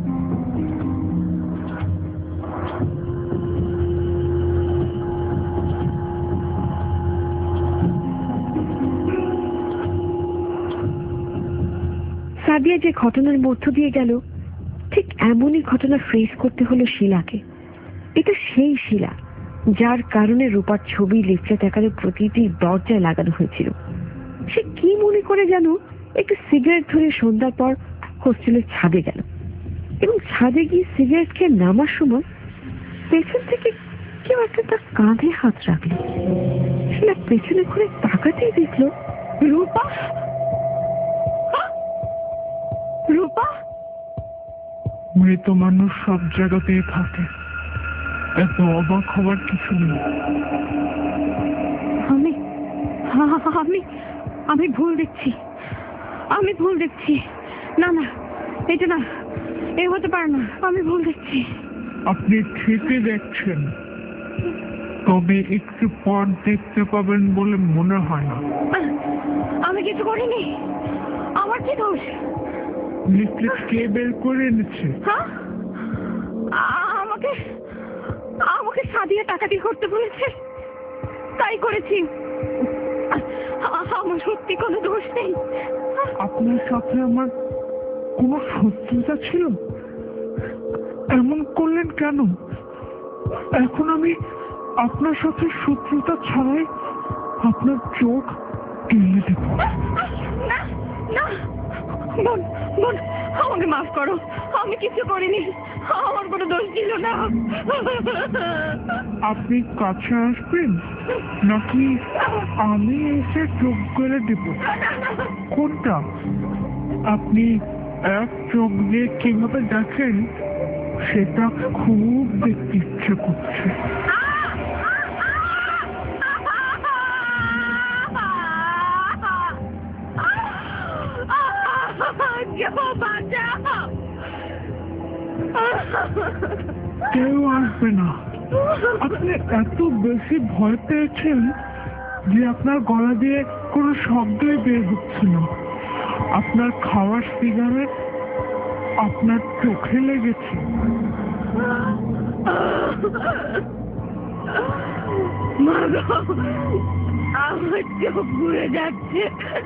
সাদিয়া যে ঘটনার মধ্য দিয়ে গেল, ঠিক এমনই ঘটনা ফেস করতে হলো শিলাকে। এটা সেই শিলা যার কারণে রূপার ছবি লিফলেট আকারে প্রতিটি দরজায় লাগানো হয়েছিল। সে কি মনে করে যেন একটু সিগারেট ধরে সন্ধ্যার পর হোস্টেলের ছাদে গেল এবং ছাদে গিয়ে সিগারেট খেয়ে নামার সময় পেছন থেকে কেউ একটা তার কাঁধে হাত রাখলো। শিলা পেছনে ঘুরে তাকাতেই দেখলো রূপা। রূপা, মৃত মানুষ সব জায়গাতেই থাকে, এত অবাক হবার কিছু নেই। আমি আমি আমি ভুল দেখছি, আমি ভুল দেখছি। না না, এটা না, এ হতে পারে না, আমি ভুল দেখছি। আপনি ঠিকই দেখছেন, তবে একটু পর দেখতে পাবেন বলে মনে হয় না। আমি কিছু করিনি, আমার কি দোষ? লিফলেট কে বের করে এনেছে? হ্যাঁ, আমাকে আমাকে সাদিয়া টাকা দিয়ে করতে বলেছে, তাই করেছি। আমার সত্যি কোনো দোষ নেই। আপনার সাথে আমার কোনো শত্রুতা ছিল? এমন করলেন কেন? এখন আমি আপনার সাথে শত্রুতা ছাড়াই আপনার চোখ টেনে দেব। না না, বোন বোন, আমাকে মাফ করো, আমি কিছু করিনি, আমার কোনো দোষ ছিল না। আপনি কাছে আসবেন নাকি আমি এসে চোখ গেলে দেব? কোনটা? আপনি এক চোখ দিয়ে কিভাবে দেখেন সেটা খুব দেখতে ইচ্ছে করছে। কেউ আসবে না। আপনি এত বেশি ভয় পেয়েছেন যে আপনার গলা দিয়ে কোনো শব্দই বের হচ্ছে না। আপনার খাওয়ার সিগারেট আপনার চোখে লেগেছে। আমার চোখ ঘুরে যাচ্ছে।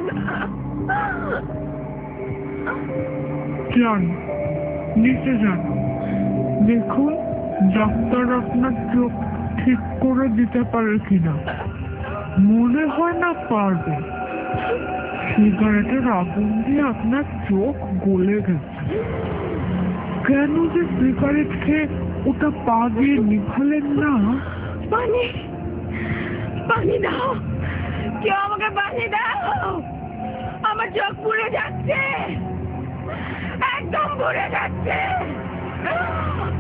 যান, নিচে যান, দেখুন ডাক্তার আপনার চোখ ঠিক করে দিতে পারে কিনা। মনে হয় না পারবে। সিগারেটের আগুন দিয়ে আপনার চোখ গলে গেছে। কেন যে সিগারেট খেয়ে ওটা পা দিয়ে নিভালেন না? পানি, পানি দাও, কেউ আমাকে পানি দাও। আমার চোখ পুড়ে যাচ্ছে, একদম পুড়ে যাচ্ছে।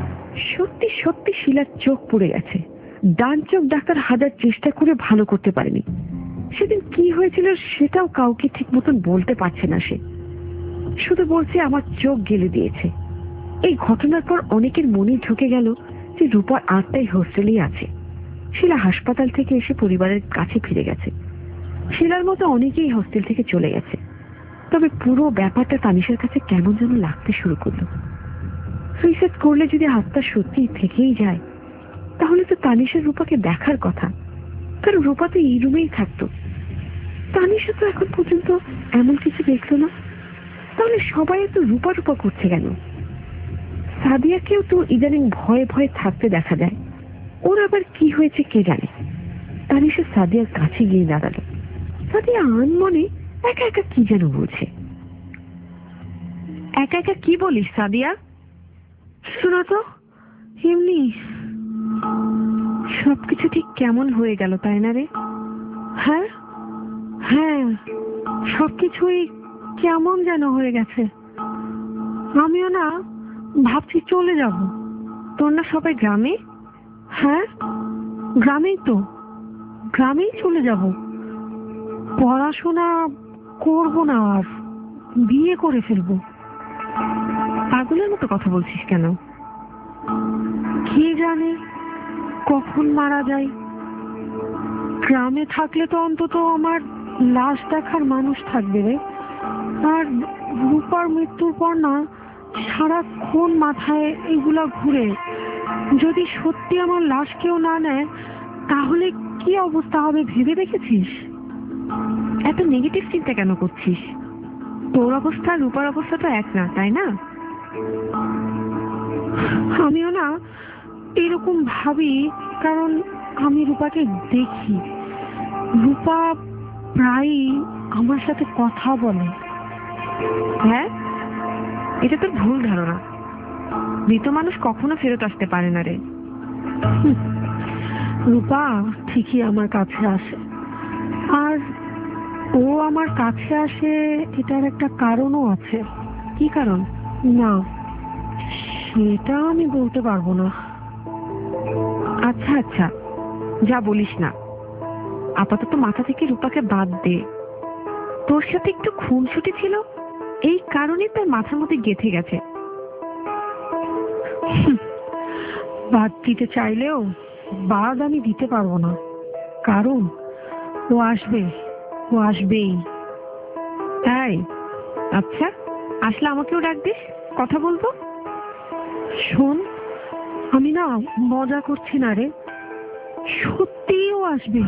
সত্যি সত্যি শিলার চোখ পড়ে গেছে। ডান চোখ ডাক্তার হাজার চেষ্টা করে ভালো করতে পারেনি। সেদিন কি হয়েছিল সেটাও কাউকে ঠিক মতন বলতে পারছে না সে, শুধু বলছে আমার চোখ গেলে দিয়েছে। এই ঘটনার পর অনেকের মনে ঢুকে গেল যে রূপার আত্মাই হোস্টেলেই আছে। শিলা হাসপাতাল থেকে এসে পরিবারের কাছে ফিরে গেছে। শিলার মতো অনেকেই হোস্টেল থেকে চলে গেছে। তবে পুরো ব্যাপারটা তানিশার কাছে কেমন যেন লাগতে শুরু করলো। সুইসাইড করলে যদি আত্মা সত্যি থেকেই যায়, তাহলে তো তানিশার রূপাকে দেখার কথা, কারণ রূপা তো এই রুমেই থাকতো। তানিশা তো এখন পর্যন্ত এমন কিছু দেখলো না, তাহলে সবাই এত রূপা রূপা করছে কেন? সাদিয়াকেও তো ইদানিং ভয়ে ভয়ে থাকতে দেখা যায়, ওর আবার কি হয়েছে কে জানে। তানিশা সাদিয়ার কাছে গিয়ে দাঁড়ালো। সাদিয়া আনমনে একা একা কি যেন বলছে। একা একা কি বলিস সাদিয়া? শোনা তো, এমনি সবকিছু ঠিক কেমন হয়ে গেল তাই না রে? হ্যাঁ হ্যাঁ, সবকিছুই কেমন যেন হয়ে গেছে। আমিও না ভাবছি চলে যাব। তোর না সবাই গ্রামে? হ্যাঁ, গ্রামেই তো, গ্রামেই চলে যাব। পড়াশোনা করব না, আর বিয়ে করে ফেলবো। পাগলের মতো কথা বলছিস কেন? কে জানে কখন মারা যায়। গ্রামে থাকলে তো অন্তত আমার লাশ দেখার মানুষ থাকবে রে। আর রূপার মৃত্যুর পর না সারাক্ষণ মাথায় এগুলা ঘুরে। যদি সত্যি আমার লাশ কেউ না নেয়, তাহলে কি অবস্থা হবে ভেবে দেখেছিস? এত নেগেটিভ চিন্তা কেন করছিস? তোর অবস্থা আর রূপার অবস্থা তো এক না, তাই না? আমিও না এরকম ভাবি, কারণ আমি রূপাকে দেখি। রূপা প্রায়ই আমার সাথে কথা বলে। হ্যাঁ, এটা তোর ভুল ধারণা। মৃত মানুষ কখনো ফেরত আসতে পারে না রে। রূপা ঠিকই আমার কাছে আসে, আর ও আমার কাছে আসে এটার একটা কারণও আছে। কি কারণ? না, সেটা আমি বলতে পারবো না। আচ্ছা আচ্ছা, যা বলিস না। আপাতত মাথা থেকে রূপাকে বাদ দে। তোর সাথে একটু খুনসুটি ছিল, এই কারণে তার মাথার মধ্যে গেঁথে গেছে। বাদ দিতে চাইলেও বাদ আমি দিতে পারবো না, কারণ ও আসবে, ও আসবেই। তাই? আচ্ছা, আসলে আমাকেও ডাক দিস, কথা বলবো। শোন, আমি না মজা করছি না রে, সত্যিও আসবে।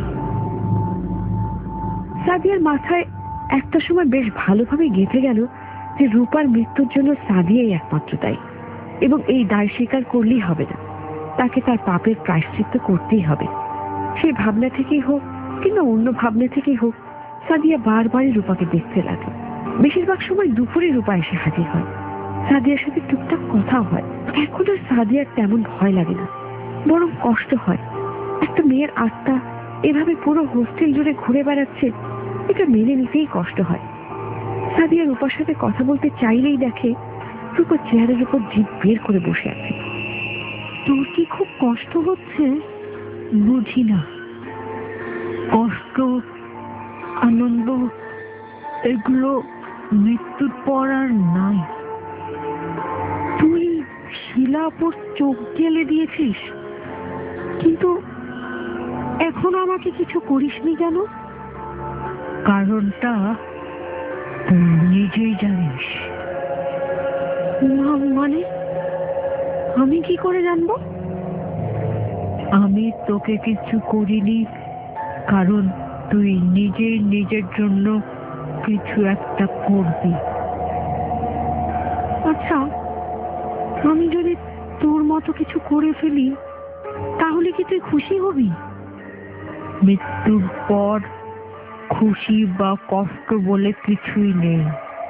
সাদিয়ার মাথায় একটা সময় বেশ ভালোভাবে গেঁথে গেল যে রূপার মৃত্যুর জন্য সাদিয়াই একমাত্র দায়ী, এবং এই দায় স্বীকার করলেই হবে না, তাকে তার পাপের প্রায়শ্চিত্ত করতেই হবে। সেই ভাবনা থেকেই হোক কিংবা অন্য ভাবনা থেকেই হোক, সাদিয়া বারবারই রূপাকে দেখতে লাগলো। বেশিরভাগ সময় দুপুরে রূপা এসে হাজির হয়। সাদিয়ার সাথে টুকটাক কথাও হয়। এখন আর সাদিয়ার তেমন ভয় লাগে না, বরং কষ্ট হয়। একটা মেয়ের আত্মা এভাবে পুরো হোস্টেল জুড়ে ঘুরে বেড়াচ্ছে, এটা মেনে নিতেই কষ্ট হয়। সাদিয়া রূপার সাথে কথা বলতে চাইলেই দেখে রূপা চেয়ারের উপর জিভ বের করে বসে আছে। তোর কি খুব কষ্ট হচ্ছে? বুঝি না, কষ্ট আনন্দ এগুলো মৃত্যুর পর আর নাই। তুই শিলাপুর চোখ গেলে দিয়েছিস, কিন্তু এখনো আমাকে কিছু করিসনি কেন? কারণটা তুই নিজেই জানিস। মানে আমি কি করে জানবো? আমি তোকে কিছু করিনি, কারণ তুই নিজেই নিজের জন্য কিছু একটা করবি। আচ্ছা, আমি যদি তোর মতো কিছু করে ফেলি, তাহলে কি তুই খুশি হবি? মৃত্যুর পর খুশি বা কষ্ট বলে কিছুই নেই।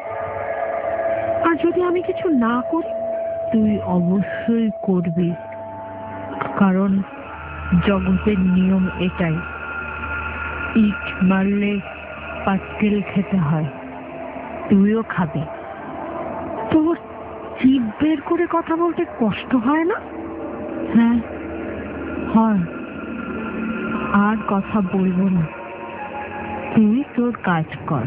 আর যদি আমি কিছু না করি? তুই অবশ্যই করবি, কারণ জগতের নিয়ম এটাই, ইট মারলে পাটকেল খেতে হয়। তুইও খাবি। তোর জিভ বের করে কথা বলতে কষ্ট হয় না? হ্যাঁ হয়, আর কথা বলবো না, তুই তোর কাজ কর।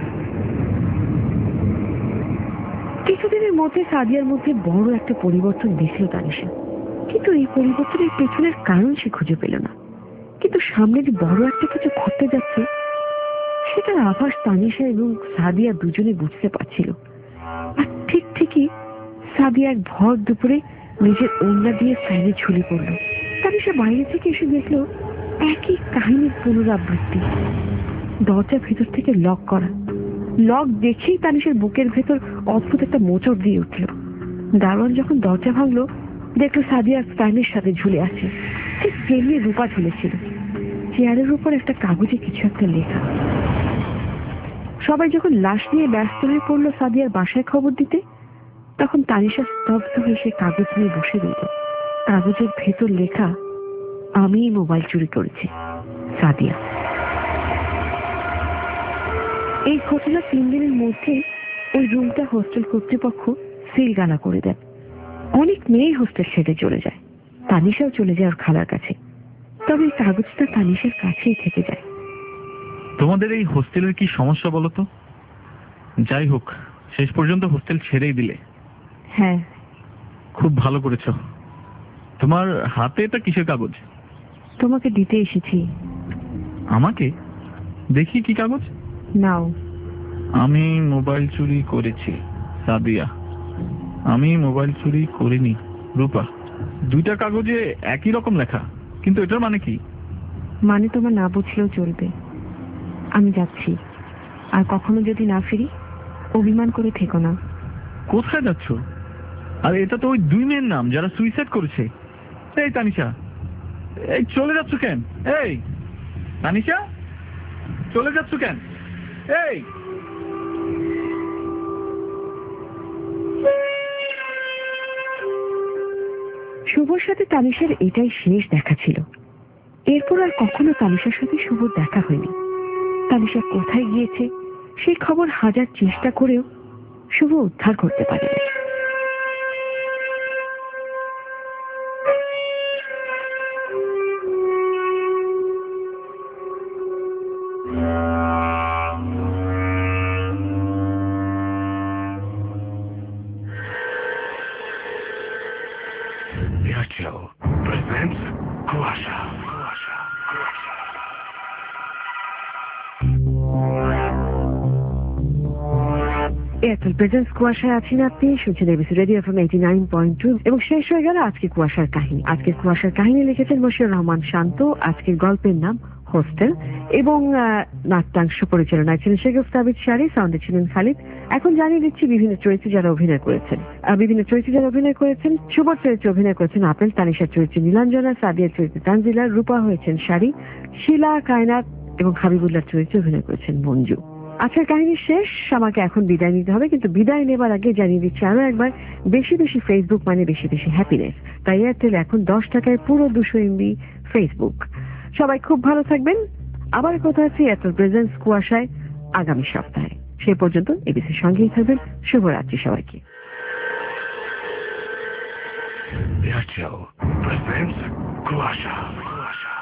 কিছুদিনের মধ্যে সাদিয়ার মধ্যে বড় একটা পরিবর্তন দেখল তানিশা, কিন্তু এই পরিবর্তনের পেছনের কারণ সে খুঁজে পেল না। কিন্তু সামনে যে বড় একটা কিছু ঘটতে যাচ্ছে সেটার আভাস তানিশা এবং সাদিয়া দুজনে বুঝতে পারছিল। আর ঠিক ঠিকই সাদিয়া এক ভর দুপুরে নিজের ওড়না দিয়ে ফ্যানে ঝুলে পড়ল। তানিশা বাইরে থেকে এসে দেখলো একই কাহিনীর পুনরাবৃত্তি। দরজা ভেতর থেকে লক করা। লক দেখেই তানিশার বুকের ভেতর অদ্ভুত একটা মোচড় দিয়ে উঠল। দারোয়ান যখন দরজা ভাঙলো দেখলো সাদিয়া ফ্যানের সাথে ঝুলে আছে, ঠিক যেমনি রূপা ঝুলেছিল। চেয়ারের উপর একটা কাগজে কিছু একটা লেখা। সবাই যখন লাশ নিয়ে ব্যস্ত হয়ে পড়লো সাদিয়ার বাসায় খবর দিতে, তখন তানিশা স্তব্ধ হয়ে সে কাগজ নিয়ে বসে রইল। কাগজের ভেতর লেখা, আমি মোবাইল চুরি করেছি, সাদিয়া। এই ঘটনা তিন দিনের মধ্যে ওই রুমটা হোস্টেল কর্তৃপক্ষ সিলগালা করে দেন। অনেক মেয়েই হোস্টেল ছেড়ে চলে যায়, তানিশাও চলে যায় ওর খালার কাছে। তবে এই কাগজটা তানিশার কাছেই থেকে যায়। তোমাদের এই হোস্টেলের কি সমস্যা বলো তো? যাই হোক, শেষ পর্যন্ত হোস্টেল ছেড়েই দিলে। হ্যাঁ, খুব ভালো করেছ। তোমার হাতে এটা কিসের কাগজ? তোমাকে দিতে এসেছি। আমাকে? দেখি কি কাগজ। নাও। আমি মোবাইল চুরি করেছি, সাদিয়া। আমি মোবাইল চুরি করিনি, রূপা। দুইটা কাগজে একই রকম লেখা, কিন্তু এটার মানে কি? মানে তোমার না বুঝলেও চলবে। আমি যাচ্ছি, আর কখনো যদি না ফিরি অভিমান করে থেকো না। কোথায় যাচ্ছ? আর এটা তো ওই দুই মেয়ের নাম যারা সুইসাইড করেছে। এই তানিশা, এই চলে যাচ্ছ কেন? এই তানিশা, চলে যাচ্ছ কেন? এই শুভর সাথে তানিশার এটাই শেষ দেখা ছিল। এরপর আর কখনো তানিশার সাথে শুভর দেখা হয়নি। তানিশা কোথায় গিয়েছে সেই খবর হাজার চেষ্টা করেও শুভ উদ্ধার করতে পারেনি। Airtel presents Kuasha. Kuasha. Kuasha. Airtel presents কুয়াশায় আছেন আপনি, শুনছেন ABC radio FM eighty nine point two. এবং শেষ হয়ে গেল আজকে কুয়াশার কাহিনী। আজকের কুয়াশার কাহিনী লিখেছেন মশিউর রহমান শান্ত। আজকের গল্পের নাম হোস্টেল, এবং নাট্যাংশ পরিচালনায় ছিলেন শেগুফ তাবিদ শাড়ি, সাউন্ডে ছিলেন খালিদ। এখন জানিয়ে দিচ্ছি বিভিন্ন চরিত্রে যারা অভিনয় করেছেন। বিভিন্ন চরিত্রে যারা অভিনয় করেছেন: শুভর চরিত্রে অভিনয় করেছেন আপেল, তানিশার চরিত্রে নীলাঞ্জনা, সাদিয়ার চরিত্রে তানজিলা, রূপা হয়েছেন শাড়ি, শিলা, কায়নাত এবং হাবিবুল্লাহর চরিত্রে অভিনয় করেছেন মঞ্জু। আজকের কাহিনী শেষ, আমাকে এখন বিদায় নিতে হবে, কিন্তু বিদায় নেবার আগে জানিয়ে দিচ্ছি আরো একবার, বেশি বেশি ফেসবুক মানে বেশি বেশি হ্যাপিনেস। তাই এয়ারটেল এখন দশ টাকায় পুরো দুশো এমবি ফেসবুক। সবাই খুব ভালো থাকবেন। আবার কথা হচ্ছে এয়ারটেল প্রেজেন্স কুয়াশায় আগামী সপ্তাহে। সে পর্যন্ত এবিসির সঙ্গেই থাকবেন। শুভরাত্রি সবাইকে। Airtel presents Kuasha. Kuasha.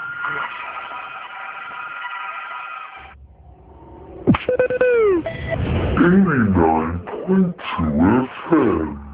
eighty-nine point two F M.